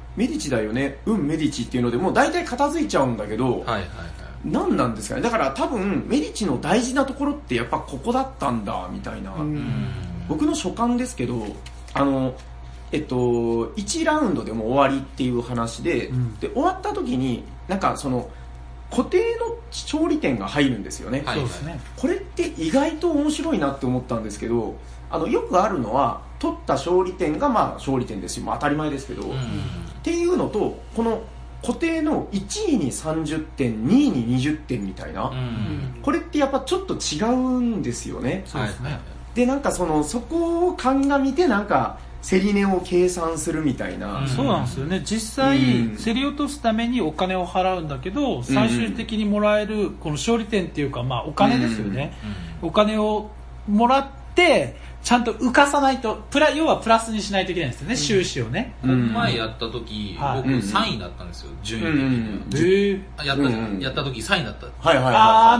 メディチだよね、メディチっていうのでもう大体片付いちゃうんだけど、何なんですかね。だから多分メディチの大事なところってやっぱここだったんだみたいな、僕の所感ですけど、1ラウンドでも終わりっていう話で、で終わった時になんかその固定の勝利点が入るんですよね。 そうですね。 これって意外と面白いなって思ったんですけど、よくあるのは取った勝利点がまあ勝利点ですよ、当たり前ですけど、っていうのとこの固定の1位に30点2位に20点みたいな、これってやっぱちょっと違うんですよね。 そうですね。 でなんかそこを鑑みてなんか競り値を計算するみたいな、 そうなんですよね。実際、競り落とすためにお金を払うんだけど、最終的にもらえるこの勝利点っていうか、まあお金ですよね。お金をもらってちゃんと浮かさないと、要はプラスにしないといけないんですよね、収支をね。 前やった時、僕3位だったんですよ、順位的に。やった時3位だった。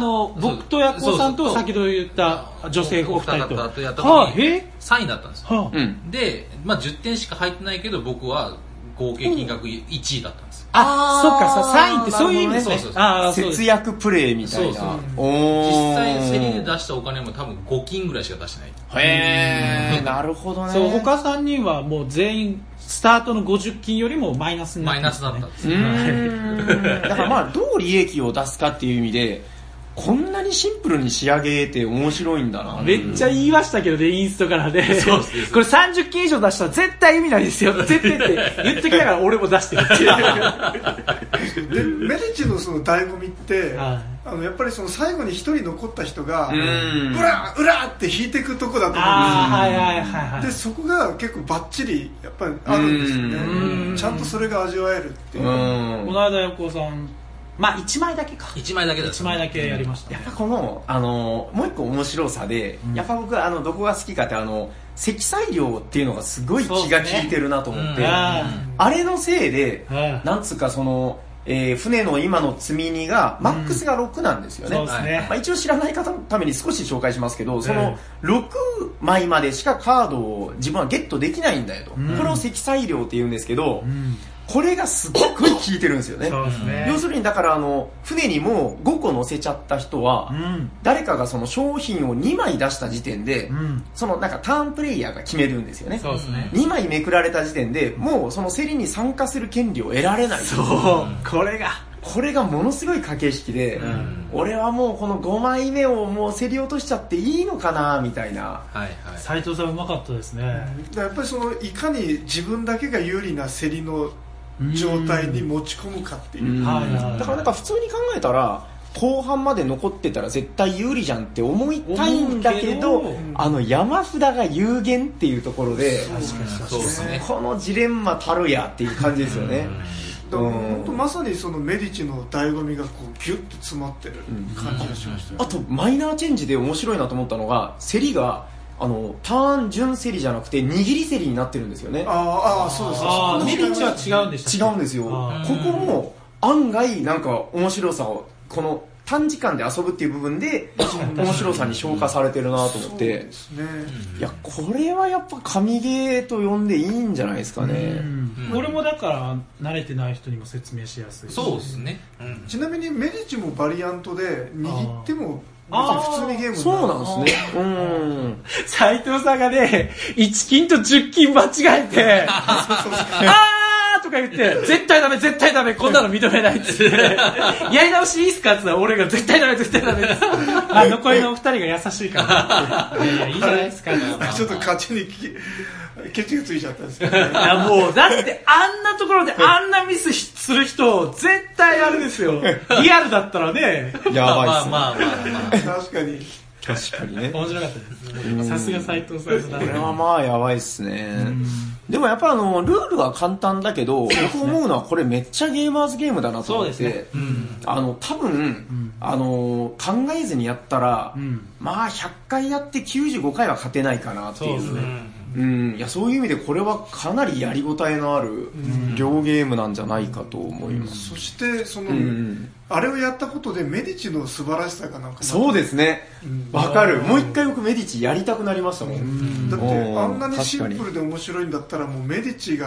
僕とヤコウさんと先ほど言った女性お二人とやった時3位だったんですよ。で、まあ10点しか入ってないけど、僕は合計金額1位だったんです。 そっか、3位ってそういう意味ですね。 節約プレイみたいな。 実際競りで出したお金も多分5金ぐらいしか出してない。 へー、なるほどね。 そう、他3人はもう全員スタートの50金よりもマイナスになったんですね。 マイナスだったんです。 だからまあどう利益を出すかっていう意味で、こんなにシンプルに仕上げて面白いんだな。 めっちゃ言いましたけどね、インストからで。これ30金以上出したら絶対意味ないですよ。絶対って言っときながら俺も出してるっていう。 で、メディチのその醍醐味って、やっぱりその最後に一人残った人が、うらって引いていくとこだと思うんですよ。で、そこが結構バッチリやっぱりあるんですよね。ちゃんとそれが味わえるっていう。この間ヤコウさん、まあ1枚だけか。 1枚だけだ。 1枚だけやりました、 やっぱこの、もう一個面白さで、やっぱ僕どこが好きかって積載量っていうのがすごい気が利いてるなと思って、あれのせいで、なんつうかその、船の今の積み荷がマックスが6なんですよね。 そうですね。 まあ、一応知らない方のために少し紹介しますけど、その6枚までしかカードを自分はゲットできないんだよと。これを積載量って言うんですけど、これがすっごい効いてるんですよね。 そうですね。 要するにだから船にも5個乗せちゃった人は、誰かがその商品を2枚出した時点で、そのなんかターンプレイヤーが決めるんですよね。 そうですね。 2枚めくられた時点でもうその競りに参加する権利を得られない。 そう。これがものすごい駆け引きで、俺はもうこの5枚目をもう競り落としちゃっていいのかなみたいな。 斉藤さんうまかったですね。 やっぱりそのいかに自分だけが有利な競りの状態に持ち込むかっていう。 だからなんか普通に考えたら後半まで残ってたら絶対有利じゃんって思いたいんだけど、山札が有限っていうところで、このジレンマたるやっていう感じですよね。 本当まさにそのメディチの醍醐味がこうギュッと詰まってる感じがしました。 あとマイナーチェンジで面白いなと思ったのが、競りがターン順競りじゃなくて握り競りになってるんですよね。 そうです。メディチは違うんです違うんですよ。ここも案外なんか面白さをこの短時間で遊ぶっていう部分で面白さに昇華されてるなと思って、いやこれはやっぱ神ゲーと呼んでいいんじゃないですかね。 これもだから慣れてない人にも説明しやすい。 そうですね。 ちなみにメディチもバリアントで握っても普通にゲームになる。 そうなんですね。 斉藤さんがね、1金と10金間違えて、とか言って、絶対ダメ、こんなの認めないって言って、やり直しいいっすかって言ったら俺が絶対ダメです。残りのお二人が優しいから。いいじゃないですか。 ちょっと勝ちにケチがついちゃったんですけどね。 いやもう、だってあんなところであんなミスする人、絶対あれですよ。リアルだったらね。 やばいっすね。 まあ。 確かにね。 面白かったです。さすが斉藤さん。 これはまあやばいっすね。でもやっぱルールは簡単だけど、僕思うのはこれめっちゃゲーマーズゲームだなと思って、多分、考えずにやったら、まあ100回やって95回は勝てないかなっていう。いやそういう意味でこれはかなりやりごたえのある両ゲームなんじゃないかと思います。 そしてその、あれをやったことでメディチの素晴らしさがなんかそうですね。わかる。もう一回僕メディチやりたくなりましたもん。 だってあんなにシンプルで面白いんだったらもうメディチが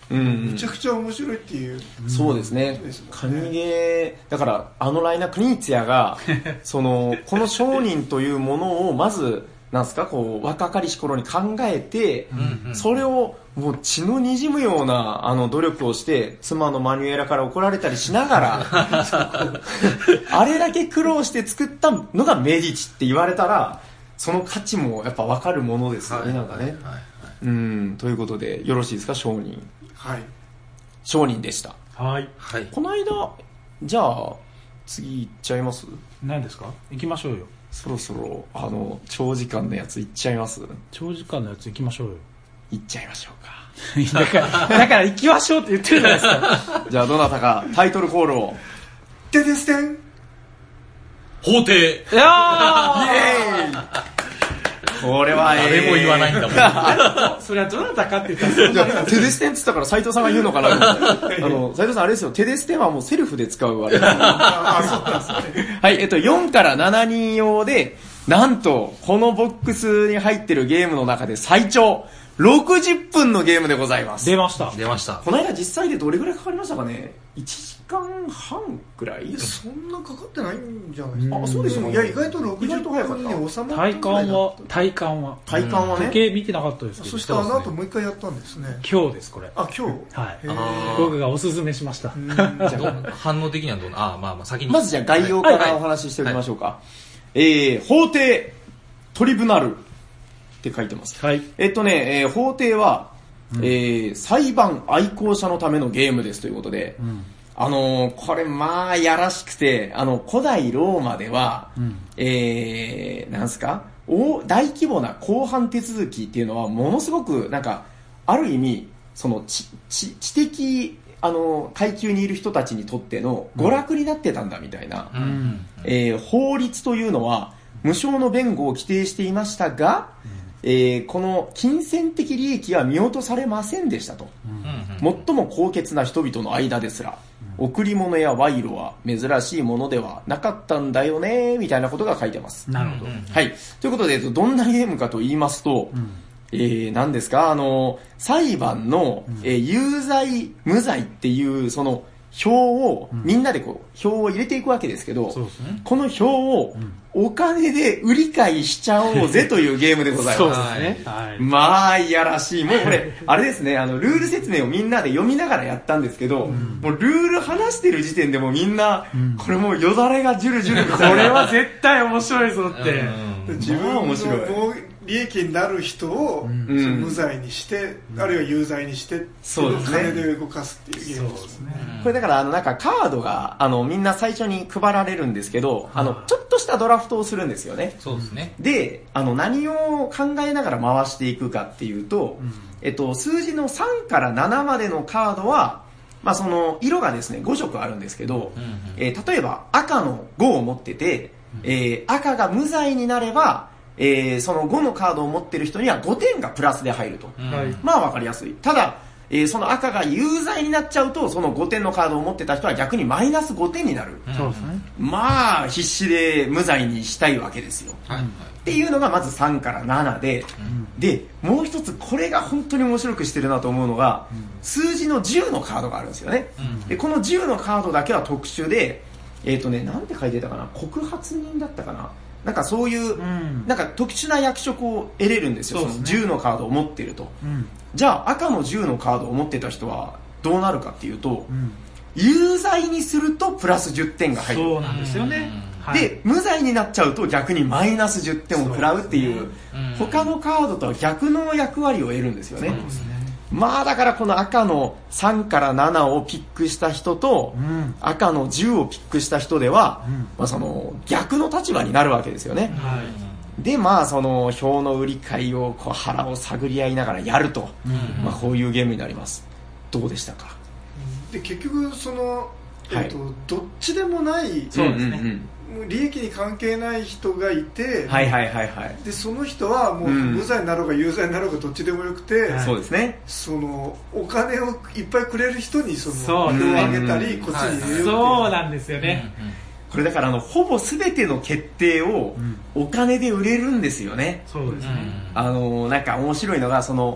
むちゃくちゃ面白いっていう。 そうですね。神ゲー、だからライナ・クニーツィアが、この商人というものをまず、なんすか、若かりし頃に考えて、それをもう血の滲むような努力をして、妻のマニュエラから怒られたりしながら、あれだけ苦労して作ったのがメディチって言われたら、その価値もやっぱ分かるものですよね、なんかね。ということで、よろしいですか、商人。 はい。 商人でした。 はい。 この間、じゃあ、次行っちゃいます？ 何ですか？行きましょうよ。 そろそろ、長時間のやつ行っちゃいます？ 長時間のやつ行きましょうよ。 行っちゃいましょうか。 だから行きましょうって言ってるじゃないですか。 じゃあ、どなたかタイトルコールを。 でですてん。 法廷。 イエーイこれは誰も言わないんだもん。それはどなたかって言ったらテデステンって言ったから斉藤さんが言うのかな斉藤さんあれですよ、テデステンはもうセルフで使うあれ。はい、4から7人用で、なんと、このボックスに入ってるゲームの中で最長、60分のゲームでございます。 出ました。 この間実際でどれぐらいかかりましたかね？ 1時間半くらい？ そんなかかってないんじゃないですか。 そうですよね。 いや、意外と60分に収まった体感はね。 時計見てなかったですけど。 そしてあの後もう一回やったんですね。 今日です、これ。 あ、今日？ はい。僕がおすすめしました。 反応的にはどうな？まあ先に。 まずじゃあ概要からお話ししておきましょうか。法廷、トリブナルって書いてます。 はい。 法廷は、裁判愛好者のためのゲームですということで、これまあやらしくて、古代ローマでは、なんすか、大規模な公判手続きっていうのはものすごくなんか、ある意味、知的、階級にいる人たちにとっての娯楽になってたんだみたいな、法律というのは無償の弁護を規定していましたが、この金銭的利益は見落とされませんでしたと。最も高潔な人々の間ですら、贈り物や賄賂は珍しいものではなかったんだよね、みたいなことが書いてます。 なるほど。 はい。ということで、どんなゲームかと言いますと、何ですか、裁判の、有罪、無罪っていう、その、票を、みんなで票を入れていくわけですけど、この票をお金で売り買いしちゃおうぜというゲームでございます。 そうですね。はい、 まあ、いやらしい。もうこれ、あれですね、ルール説明をみんなで読みながらやったんですけど、もうルール話してる時点でもうみんな、これもうよだれがジュルジュル。 これは絶対面白いぞって。 自分の利益になる人を無罪にして、あるいは有罪にして、その金で動かすっていうゲームですね。 これだからなんかカードがみんな最初に配られるんですけど、ちょっとしたドラフトをするんですよね。 そうですね。 で、何を考えながら回していくかっていうと、数字の3から7までのカードは、まあその色がですね5色あるんですけど、例えば赤の5を持ってて、赤が無罪になれば、その5のカードを持ってる人には5点がプラスで入ると。まあわかりやすい。ただ、その赤が有罪になっちゃうと、その5点のカードを持ってた人は逆にマイナス5点になる。 そうですね。 まあ、必死で無罪にしたいわけですよ。っていうのがまず3から7で、で、もう一つこれが本当に面白くしてるなと思うのが、数字の10のカードがあるんですよね。で、この10のカードだけは特殊で、なんて書いてたかな、告発人だったかな。なんかそういう、なんか特殊な役職を得れるんですよ。その10のカードを持ってると。じゃあ赤の10のカードを持ってた人はどうなるかっていうと、有罪にするとプラス10点が入る。 そうなんですよね。 で、無罪になっちゃうと逆にマイナス10点を食らうっていう、他のカードとは逆の役割を得るんですよね。まあだからこの赤の3から7をピックした人と、赤の10をピックした人では、まあその逆の立場になるわけですよね。で、まあその票の売り買いをこう腹を探り合いながらやると、まあこういうゲームになります。どうでしたか？ で結局その、どっちでもない、利益に関係ない人がいて、でその人はもう無罪になろうが有罪になろうがどっちでもよくて、 そうですね。 そのお金をいっぱいくれる人にその票をあげたりこっちに入れようっていう。 そうなんですよね。 これだからほぼ全ての決定をお金で売れるんですよね。 そうですね。 なんか面白いのがその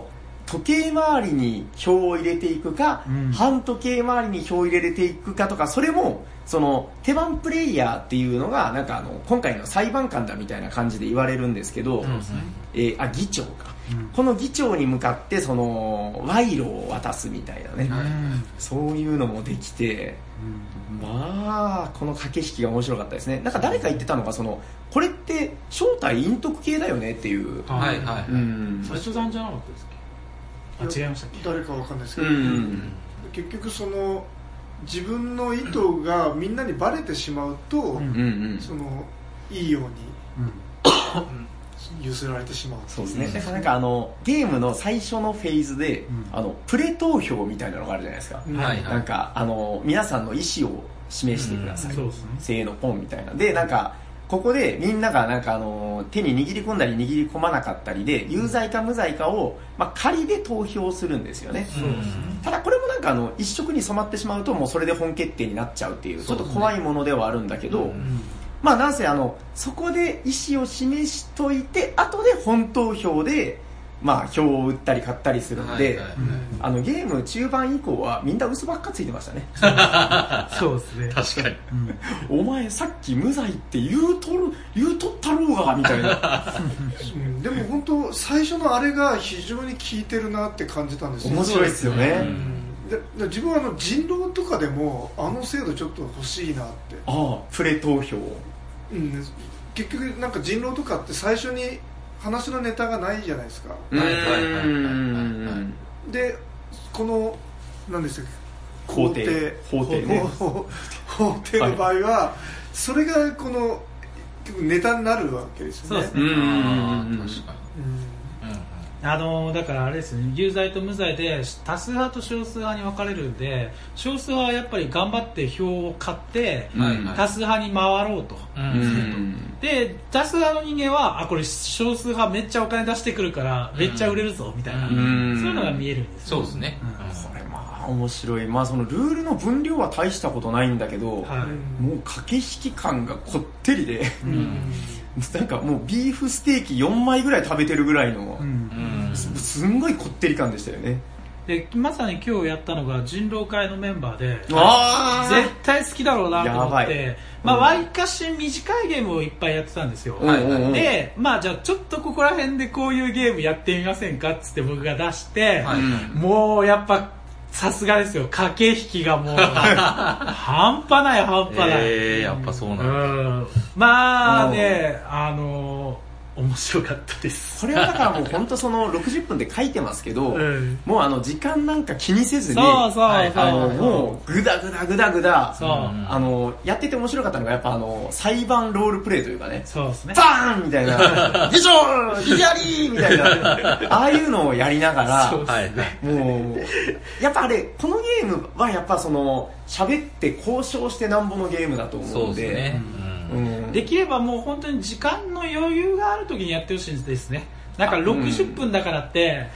時計回りに表を入れていくか、半時計回りに表を入れていくかとか、それもその手番プレイヤーっていうのがなんか今回の裁判官だみたいな感じで言われるんですけど、議長か、この議長に向かってその賄賂を渡すみたいなね、そういうのもできて、まあこの駆け引きが面白かったですね。なんか誰か言ってたのがこれって正体陰徳系だよねっていう。 はいはい。最初さんじゃなかったですか。違いましたっけ。 誰かわかんないですけど、結局その自分の意図がみんなにバレてしまうと、そのいいように揺すられてしまう。 そうですね。だからなんかゲームの最初のフェーズで、プレ投票みたいなのがあるじゃないですか。なんか皆さんの意思を示してください。せーのポンみたいな。でなんかここでみんながなんか手に握り込んだり握り込まなかったりで有罪か無罪かを、仮で投票するんですよね。ただこれもなんか一色に染まってしまうともうそれで本決定になっちゃうっていうちょっと怖いものではあるんだけど、なんせそこで意思を示しといて後で本投票で票を打ったり買ったりするので、ゲーム中盤以降はみんな嘘ばっかついてましたね。 そうですね。 確かに。 お前さっき無罪って言うとったろうがみたいな。 でも本当最初のあれが非常に効いてるなって感じたんですよ。 面白いですよね。 自分は人狼とかでも制度ちょっと欲しいなって。 プレ投票。 結局なんか人狼とかって最初に話のネタがないじゃないですか。でこの何でしたっけ、法廷の場合はそれがこのネタになるわけですよね。 そうですね。確かに。だからあれですね、有罪と無罪で多数派と少数派に分かれるんで、少数派はやっぱり頑張って票を買って、多数派に回ろうと、で多数派の人間はこれ少数派めっちゃお金出してくるからめっちゃ売れるぞみたいな、そういうのが見えるんですよね。そうですね。 これ面白い。そのルールの分量は大したことないんだけど、もう駆け引き感がこってりで、なんかもうビーフステーキ4枚ぐらい食べてるぐらいの、すんごいこってり感でしたよね。 でまさに今日やったのが人狼会のメンバーで、絶対好きだろうなと思って、わりかし短いゲームをいっぱいやってたんですよ。でじゃあちょっとここら辺でこういうゲームやってみませんかっつって僕が出して、もうやっぱさすがですよ、駆け引きがもう半端ない。 やっぱそうなんだ。 ね、面白かったです。 これはだからもう本当その60分で書いてますけど、もう時間なんか気にせずに、もうグダグダ、やってて面白かったのがやっぱ裁判ロールプレイというかね、バーンみたいな、議長左みたいな、ああいうのをやりながら、もうやっぱあれこのゲームはやっぱその喋って交渉してなんぼのゲームだと思うんで。 できればもう本当に時間の余裕がある時にやってほしいんですね。なんか60分だからって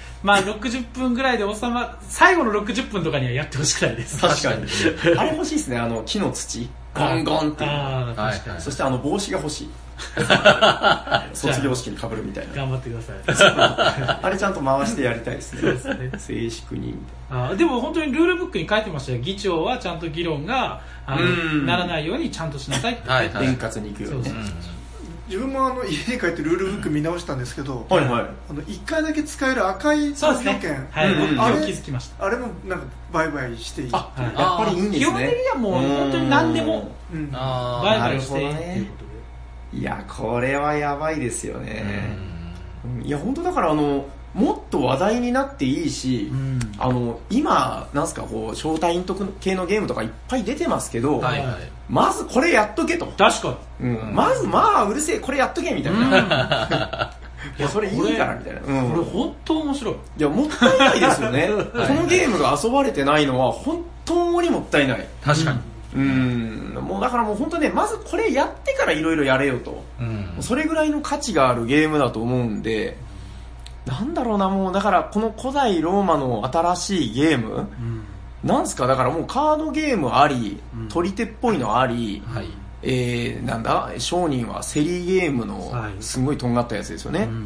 、60分ぐらいで最後の60分とかにはやってほしくないです。 確かに。あれ欲しいですね、木の土。ゴンゴンって。そして帽子が欲しい。卒業式に被るみたいな。 頑張ってください。あれちゃんと回してやりたいですね。そうですね。静粛にみたいな。でも本当にルールブックに書いてましたよ。議長はちゃんと議論がならないようにちゃんとしなさいって。 円滑にいくようにね。 自分も家に帰ってルールブック見直したんですけど、1回だけ使える赤い投票券、 あれ気づきました。 あれもなんか売買していい。 やっぱりいいんですね。 基本的にはもう本当に何でも売買していいっていうことで。 いやこれはやばいですよね。いや本当だからもっと話題になっていいし、今なんすか招待陰徳系のゲームとかいっぱい出てますけど、まずこれやっとけと。 確かに。 まずうるせえこれやっとけみたいな。いやそれいいからみたいな。これ本当面白い。 いやもったいないですよね。このゲームが遊ばれてないのは本当にもったいない。 確かに。 もうだからもう本当ね、まずこれやってからいろいろやれよと、それぐらいの価値があるゲームだと思うんで、なんだろうな、もうだからこの古代ローマの新しいゲーム、なんすか、だからもうカードゲームあり、取り手っぽいのあり、なんだ商人は競りゲームのすごいとんがったやつですよね。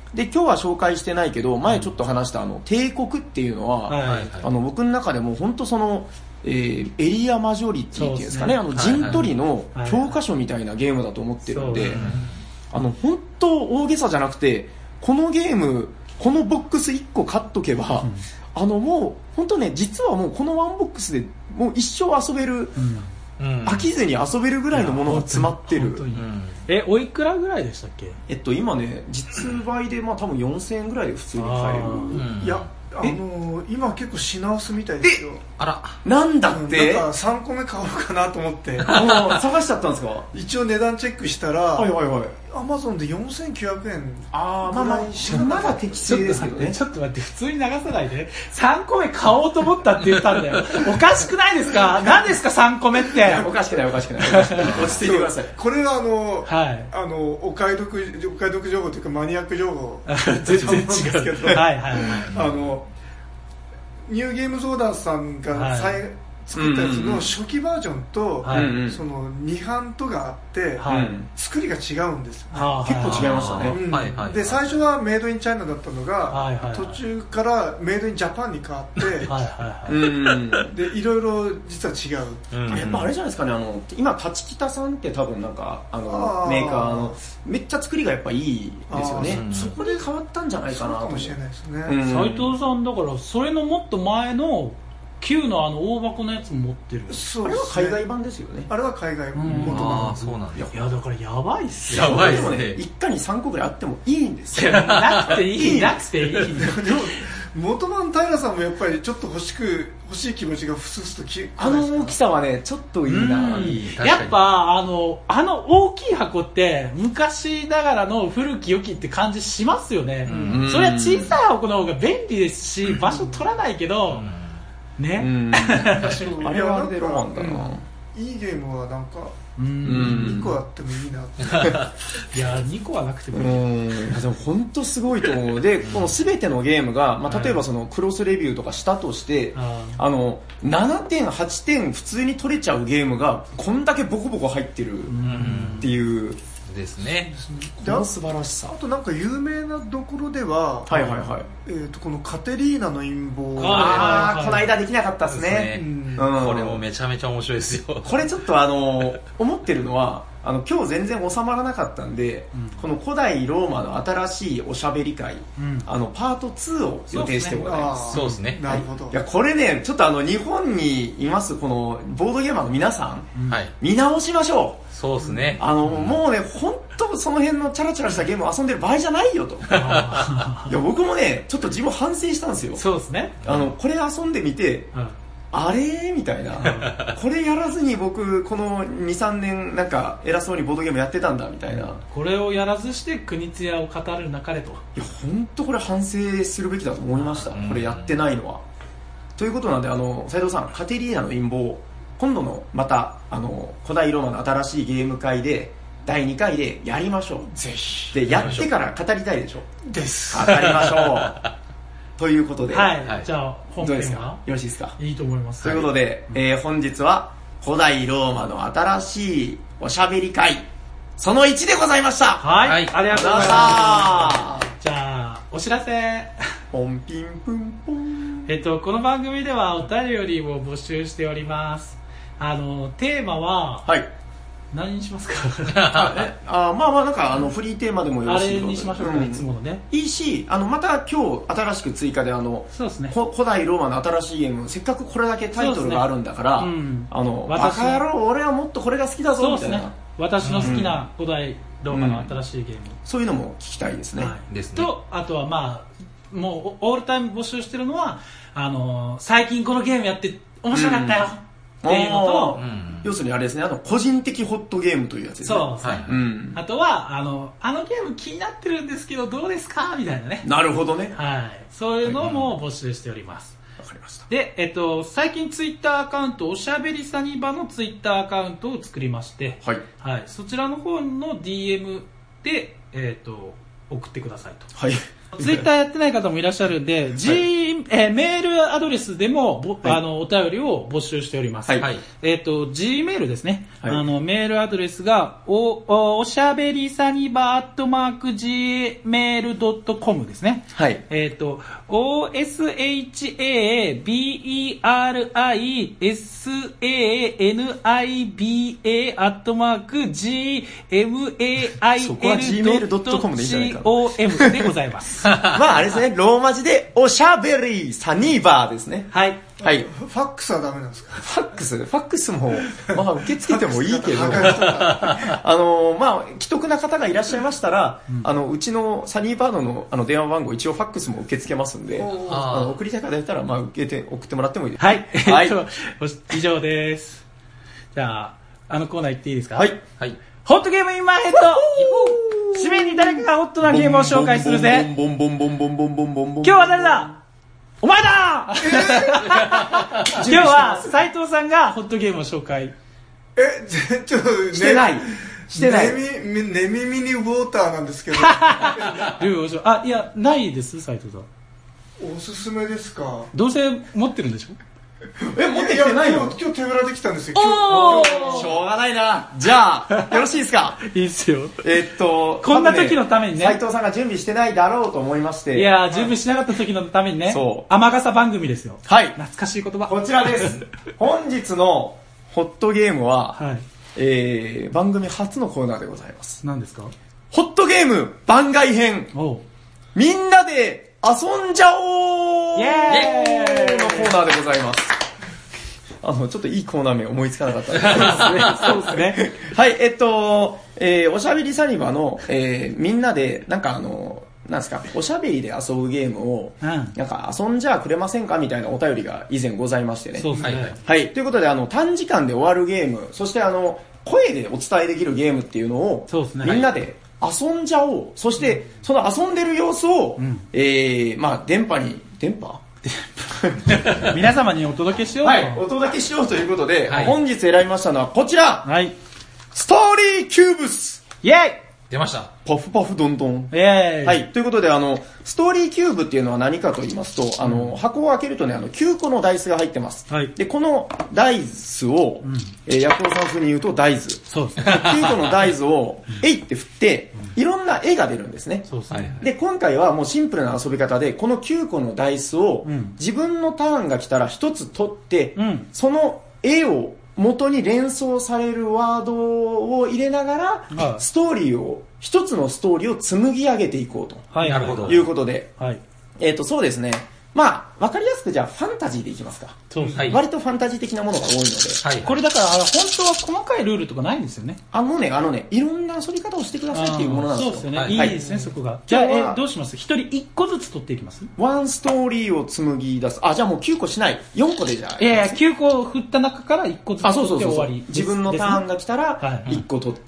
で、今日は紹介してないけど、前ちょっと話した帝国っていうのは、僕の中でも本当その、エリアマジョリティっていうんですかね、陣取りの教科書みたいなゲームだと思ってるんで、本当大げさじゃなくて、このゲーム、このボックス1個買っとけば、もう本当ね、実はもうこのワンボックスでもう一生遊べる、飽きずに遊べるぐらいのものが詰まってる。 おいくらぐらいでしたっけ？ 今ね、実売で多分4000円ぐらいで普通に買える。 いや、今結構品薄みたいですよ。 あら。 なんだって？ なんか3個目買おうかなと思って。 探しちゃったんですか？ 一応値段チェックしたら、アマゾンで4900円。 まだ適正ですけどね。 ちょっと待って、普通に流さないで。3個目買おうと思ったって言ったんだよ。おかしくないですか？何ですか3個目って。 おかしくない。落ち着いてください。 これはお買い得情報というかマニアック情報。 全然違う。 ニューゲームソーダさんが作ったやつの初期バージョンと、その2版とがあって、作りが違うんですよ。 結構違いましたね。 で、最初はメイドインチャイナだったのが、途中からメイドインジャパンに変わって、で、いろいろ実は違う。 やっぱあれじゃないですかね、今、立北さんって多分なんか、メーカーの、めっちゃ作りがやっぱいいですよね。そこで変わったんじゃないかなと。 かもしれないですね。 斉藤さん、だから、それのもっと前の、旧の大箱のやつも持ってる。 あれは海外版ですよね。 あれは海外版。 そうなんだ。 いや、だからやばいっすよ。 やばいっすね。 一家に3個ぐらいあってもいいんですよ。 なくていい。 元版平さんもやっぱりちょっと欲しい気持ちがふすふすと大きさはね、ちょっといいな。 やっぱ、大きい箱って、昔ながらの古き良きって感じしますよね。それは小さい箱の方が便利ですし、場所取らないけど、ね。 あれはあれでロマンだな。 いいゲームはなんか、2個あってもいいなって。 いや、2個はなくてもいい。 でも本当すごいと思う。で、この全てのゲームが、例えばそのクロスレビューとかしたとして、7点、8点普通に取れちゃうゲームが、こんだけボコボコ入ってるっていう。 ですね。 この素晴らしさ。 あとなんか有名なところでは、このカテリーナの陰謀。 この間できなかったですね。 これもめちゃめちゃ面白いですよ。 これちょっと思ってるのは、今日全然収まらなかったんで、この古代ローマの新しいおしゃべり会、パート2を予定してございます。 そうですね。 なるほど。 いや、これね、ちょっと日本にいます、このボードゲーマーの皆さん、見直しましょう。 そうですね。 もうね、本当その辺のチャラチャラしたゲームを遊んでる場合じゃないよと。いや、僕もね、ちょっと自分反省したんですよ。 そうですね。 これ遊んでみて、あれみたいな。これやらずに僕、この2、3年なんか偉そうにボードゲームやってたんだ、みたいな。 これをやらずして国津屋を語るなかれと。 いや、本当これ反省するべきだと思いました。これやってないのは。ということなんで、斉藤さん、カテリーナの陰謀、今度のまた古代ローマの新しいゲーム会で第2回でやりましょう。 ぜひ。 で、やってから語りたいでしょ。 です。 語りましょう。ということで、 じゃあ本編はよろしいですか？ いいと思います。 ということで、本日は古代ローマの新しいおしゃべり会その1でございました。 はい、ありがとうございます。じゃあお知らせ。 ポンピンプンポン。 この番組ではお便りを募集しております。テーマは、何にしますか？ なんかフリーテーマでもよろしいあれにしましょうか、いつものね。 いいし、また今日新しく追加でそうですね。 古代ローマの新しいゲーム、せっかくこれだけタイトルがあるんだから、バカ野郎、俺はもっとこれが好きだぞみたいな。 私の好きな古代ローマの新しいゲーム。 そういうのも聞きたいですね。 と、あとはもうオールタイム募集してるのは、最近このゲームやって面白かったよ。っていうのと、 要するにあれですね、個人的ホットゲームというやつですね。 そうですね。あとは、あのゲーム気になってるんですけど、どうですかみたいなね。 なるほどね。 はい。そういうのも募集しております。 わかりました。 で、最近ツイッターアカウント、おしゃべりサニバのツイッターアカウントを作りまして、 はい。 はい。そちらの方の DM で、送ってくださいと。 はい。 ツイッターやってない方もいらっしゃるんで、メールアドレスでもお便りを募集しております。はい。G メールですね。はい、メールアドレスが、おしゃべりサニバ@gmail.com ですね。はい。 oshaberiSaniba@gmail.com でいいんじゃないかな。でございます。 まああれですね、ローマ字でおしゃべりサニーバーですね。 はい。 はい。 ファックスはダメなんですか？ ファックスも、まあ受け付けてもいいけど、まあ、既得な方がいらっしゃいましたら、うちのサニーバードの電話番号、一応ファックスも受け付けますんで、送りたい方いたら、まあ送ってもらってもいいです。 はい。はい。以上です。じゃあ、コーナー行っていいですか？ はい。はい。 ホットゲームインマーヘッド締めに誰かがホットなゲームを紹介するぜ。今日は誰だ？お前だ今日は斉藤さんがホットゲームを紹介。 してない。してない。 寝耳にウォーターなんですけど。 いや、ないです、斉藤さん。 おすすめですか？ どうせ持ってるんでしょ？ 持ってきてないの？ 今日手ぶらできたんですよ。 しょうがないな。じゃあ、よろしいですか？ いいっすよ。 こんな時のためにね。 斉藤さんが準備してないだろうと思いまして。 いや準備しなかった時のためにね。そう。雨傘番組ですよ。 はい。 懐かしい言葉。 こちらです。本日のホットゲームは、はい、番組初のコーナーでございます。 何ですか？ ホットゲーム番外編。みんなで遊んじゃおーイエーイのコーナーでございます。ちょっといいコーナー名思いつかなかったですね。 そうですね。 はい、おしゃべりサニバの、みんなで、なんかなんですか、おしゃべりで遊ぶゲームを、なんか遊んじゃくれませんかみたいなお便りが以前ございましてね。 そうですね。 はい。ということで、短時間で終わるゲーム、そして声でお伝えできるゲームっていうのを、そうですね。みんなで遊んじゃおう。そして、その遊んでる様子を、まあ、電波皆様にお届けしようと。 はい、お届けしようということで、はい、本日選びましたのはこちら、はい、ストーリーキューブスイェイ出ました。 パフパフドンドン。 イェイはい、ということで、ストーリーキューブっていうのは何かと言いますと、箱を開けるとね、9個のダイスが入ってます。はい。で、このダイスを、ヤコウさん風に言うとダイズ。 そうですね。 9個のダイズを、えいって振って、いろんな絵が出るんですね。 そうですね。 で、今回はもうシンプルな遊び方で、この9個のダイスを、自分のターンが来たら1つ取って、その絵を元に連想されるワードを入れながら、ストーリーを、一つのストーリーを紡ぎ上げていこうと。 はい、なるほど。 いうことで。 はい。 そうですね。まあ、わかりやすくじゃあファンタジーでいきますか。 そうですね。 割とファンタジー的なものが多いので。 はい。これだから、本当は細かいルールとかないんですよね。 いろんな遊び方をしてくださいっていうものなんですよ。 そうですよね。いいですね、そこが。じゃあ、どうします？一人1個ずつ取っていきます？ ワンストーリーを紡ぎ出す。じゃあもう9個しない。4個でじゃあ。 9個振った中から1個ずつ取って終わり。 自分のターンが来たら、1個取って、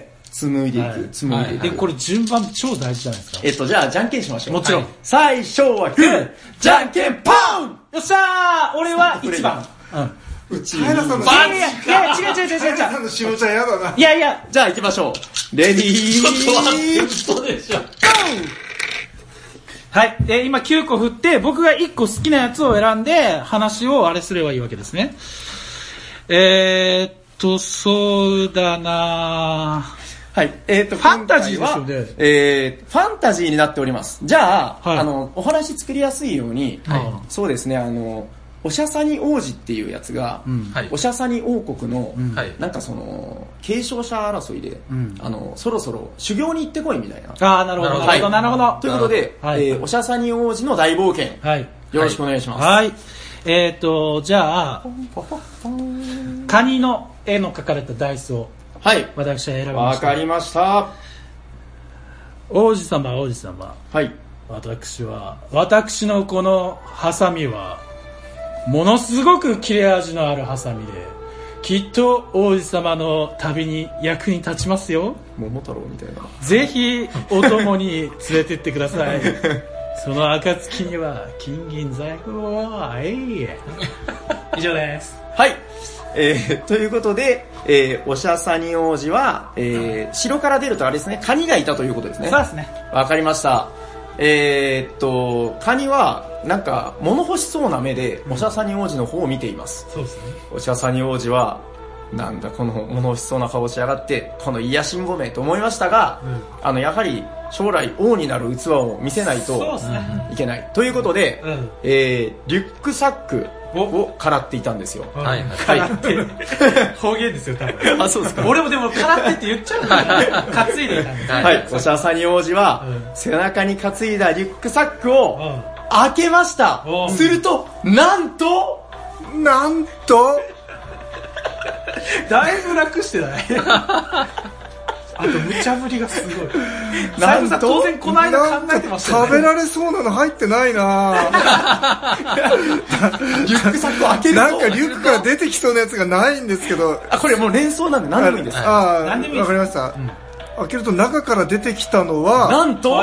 紡いでいく。紡いでいく。 で、これ順番超大事じゃないですか。 じゃあ、じゃんけんしましょう。 もちろん。 最初はグー、じゃんけんポン！ よっしゃー！俺は1番。 うち、平さんの違う。 平さんの下ちゃんやだな。 いや。 じゃあ行きましょう。レディー。 ちょっと待って、嘘でしょ。 はい。今9個振って、僕が1個好きなやつを選んで、話をあれすればいいわけですね。そうだなぁ。 はい。ファンタジーですよね。ファンタジーになっております。じゃあ、お話作りやすいように、そうですね、おしゃさに王子っていうやつが、おしゃさに王国の、なんか継承者争いで、そろそろ修行に行ってこいみたいな。 なるほど。なるほど。 ということで、おしゃさに王子の大冒険。よろしくお願いします。 はい。じゃあ、カニの絵の描かれたダイスを、私は選びました。 わかりました。 王子様。 はい。 私のこのハサミは、ものすごく切れ味のあるハサミで、きっと王子様の旅に役に立ちますよ。 桃太郎みたいな。 ぜひ、お供に連れてってください。その暁には、金銀財宝を、以上です。 はい。ということで、おしゃさに王子は、城から出るとあれですね、カニがいたということですね。 そうですね。 わかりました。 カニはなんか物欲しそうな目でおしゃさに王子の方を見ています。 そうですね。 おしゃさに王子はなんだこの物欲しそうな顔をしやがってこの癒しんぼめと思いましたが、やはり将来王になる器を見せないといけない、ということで、リュックサックをからっていたんですよ。 はいはい。方言ですよ多分。 あ、そうですか。 俺もでもからってって言っちゃうんだよ。担いでいたんです。 はい。おしゃさに王子は背中に担いだリュックサックを開けました。するとなんとだいぶ楽してないあと無茶ぶりがすごい。 なんと当然この間考えてましたよね。 食べられそうなの入ってないなリュックサックを開けるとなんかリュックから出てきそうなやつがないんですけど。 これもう連想なんで何でもいいです。 わかりました。開けると中から出てきたのはなんと、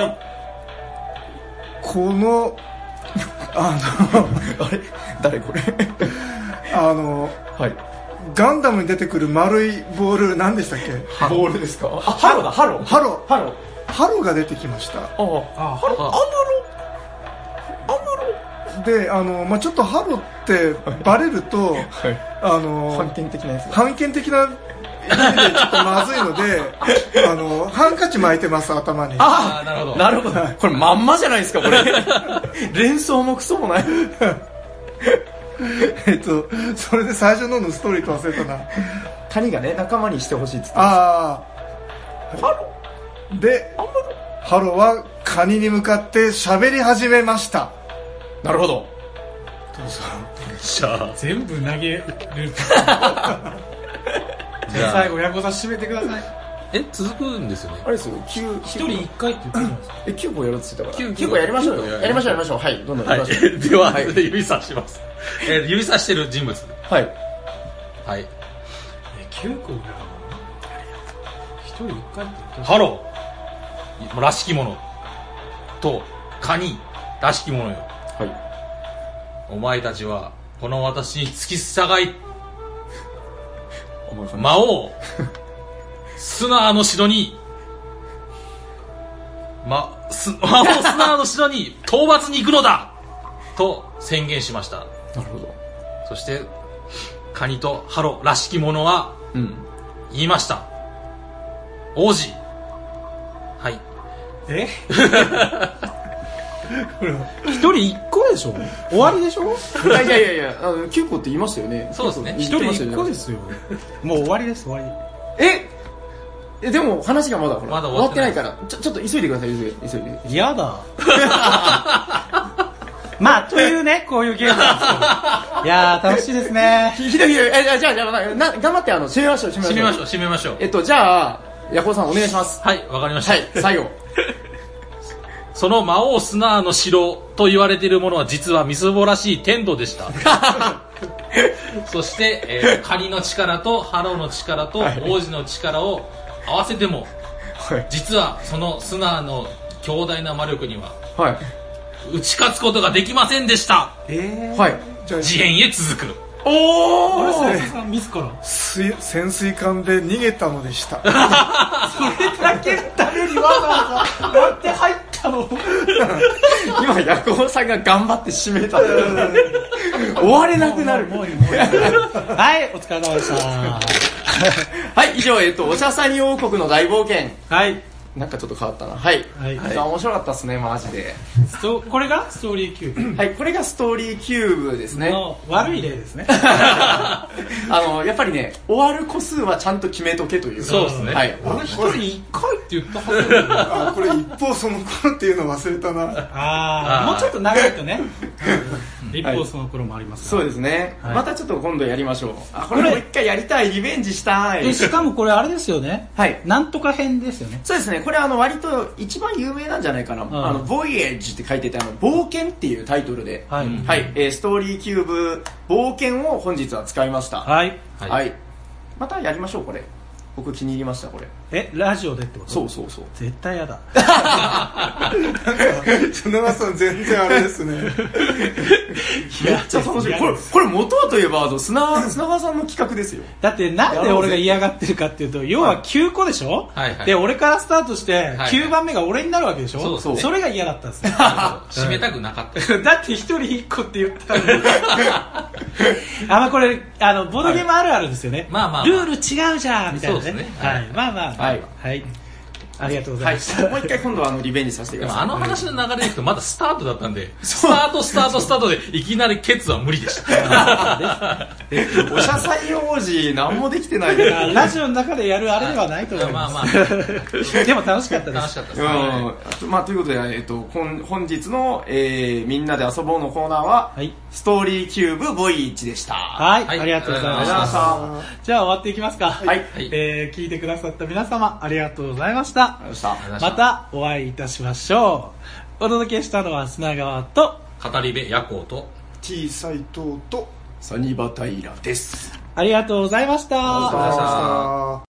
このあれ誰これはい、 ガンダムに出てくる丸いボール何でしたっけ？ ボールですか？ハロだ、ハロが出てきました。 ハロで、ちょっとハロってバレると、 反権的なやつ。 反権的な意味でちょっとまずいので、ハンカチ巻いてます頭に。 ああ、なるほど。これまんまじゃないですかこれ。連想もクソもない。 それで最初のストーリーと忘れたな。 カニがね仲間にしてほしいっつって。 ハロでハロはカニに向かって喋り始めました。 なるほど。 どうぞ。全部投げる。じゃあ最後ヤコさん締めてください。 続くんですよね。 あれですよ。 1人1回って言ってたじゃないですか。 9個やるって言ってたから。9個やりましょうよ。やりましょう。はい、どんどんやりましょう。 では、指さします。指さしてる人物。 はい。 はい。 9個ぐらいかな。1人1回って言ってた。 ハローらしきものとカニらしきものよ。 はい。 お前たちはこの私に付き従い魔王スナーの城に魔王スナーの城に討伐に行くのだと宣言しました。 なるほど。 そしてカニとハロらしきものは言いました。王子。はい。 一人一個でしょ？終わりでしょ？ いや9個って言いましたよね。 そうですね。 一人一個ですよ。もう終わりです。終わり。 でも話がまだ終わってないから、ちょっと急いでください。急いで。 嫌だ。まあというね、こういうゲームなんですよ。いやー楽しいですね。 ひどい。じゃあ頑張って締めましょう。じゃあヤコウさんお願いします。 はい、わかりました。 はい、最後。 その魔王スナーの城と言われているものは実はみすぼらしい天道でした。そして、カニの力とハローの力と王子の力を合わせても、実はそのスナーの強大な魔力には、打ち勝つことができませんでした。次元へ続く。 あれさん自ら潜水艦で逃げたのでした。 それだけのためにわざわざ割って入ったの。 今ヤコウさんが頑張って締めた。終われなくなる。 はい、お疲れ様でした。 はい、以上おしゃさに王国の大冒険。 はい。 なんかちょっと変わったな。はい。面白かったっすね、マジで。 これがストーリーキューブ。 はい、これがストーリーキューブですね。 悪い例ですね。 やっぱりね、終わる個数はちゃんと決めとけという。 そうですね。 はい。俺一人一回って言ったはずだ。 これ一方その頃っていうの忘れたな。 もうちょっと長いとね。一方その頃もありますから。そうですね。またちょっと今度やりましょう。これもう一回やりたい、リベンジしたい。 しかもこれあれですよね。はい。なんとか編ですよね。 そうですね。これ割と一番有名なんじゃないかな。ボイエッジって書いてて、冒険っていうタイトルで、はい、ストーリーキューブ冒険を本日は使いました。はい。はい。またやりましょう、これ。僕気に入りました、これ。 ラジオでってこと？ そうそうそう。 絶対やだ。 砂川さん全然あれですね。 めっちゃ楽しい。これ元はといえば砂川さんの企画ですよ。 だってなんで俺が嫌がってるかっていうと、要は9個でしょ、はいはい、で、俺からスタートして、9番目が俺になるわけでしょ、はいはい、それが嫌だったんですよ。 締めたくなかった。 だって1人1個って言ったのに。これ、ボードゲームあるあるですよね。 まあまあ、 ルール違うじゃんみたいなね。 そうですね。 はい。まあまあ。はい。はい。ありがとうございました。 もう一回今度はリベンジさせてください。 あの話の流れでいくとまだスタートだったんで、スタートでいきなりケツは無理でした。 おしゃさい王子何もできてない。 ラジオの中でやるあれではないと思います。まあまあ。でも楽しかったです。 楽しかったです。 まあということで、本日の、みんなで遊ぼうのコーナーは、ストーリーキューブボイ1でした。 はい。ありがとうございました。じゃあ終わっていきますか。はい。聞いてくださった皆様、ありがとうございました。またお会いいたしましょう。お届けしたのは砂川と語り部夜行と T 斎藤とサニバタイラです。 ありがとうございました。 ありがとうございました。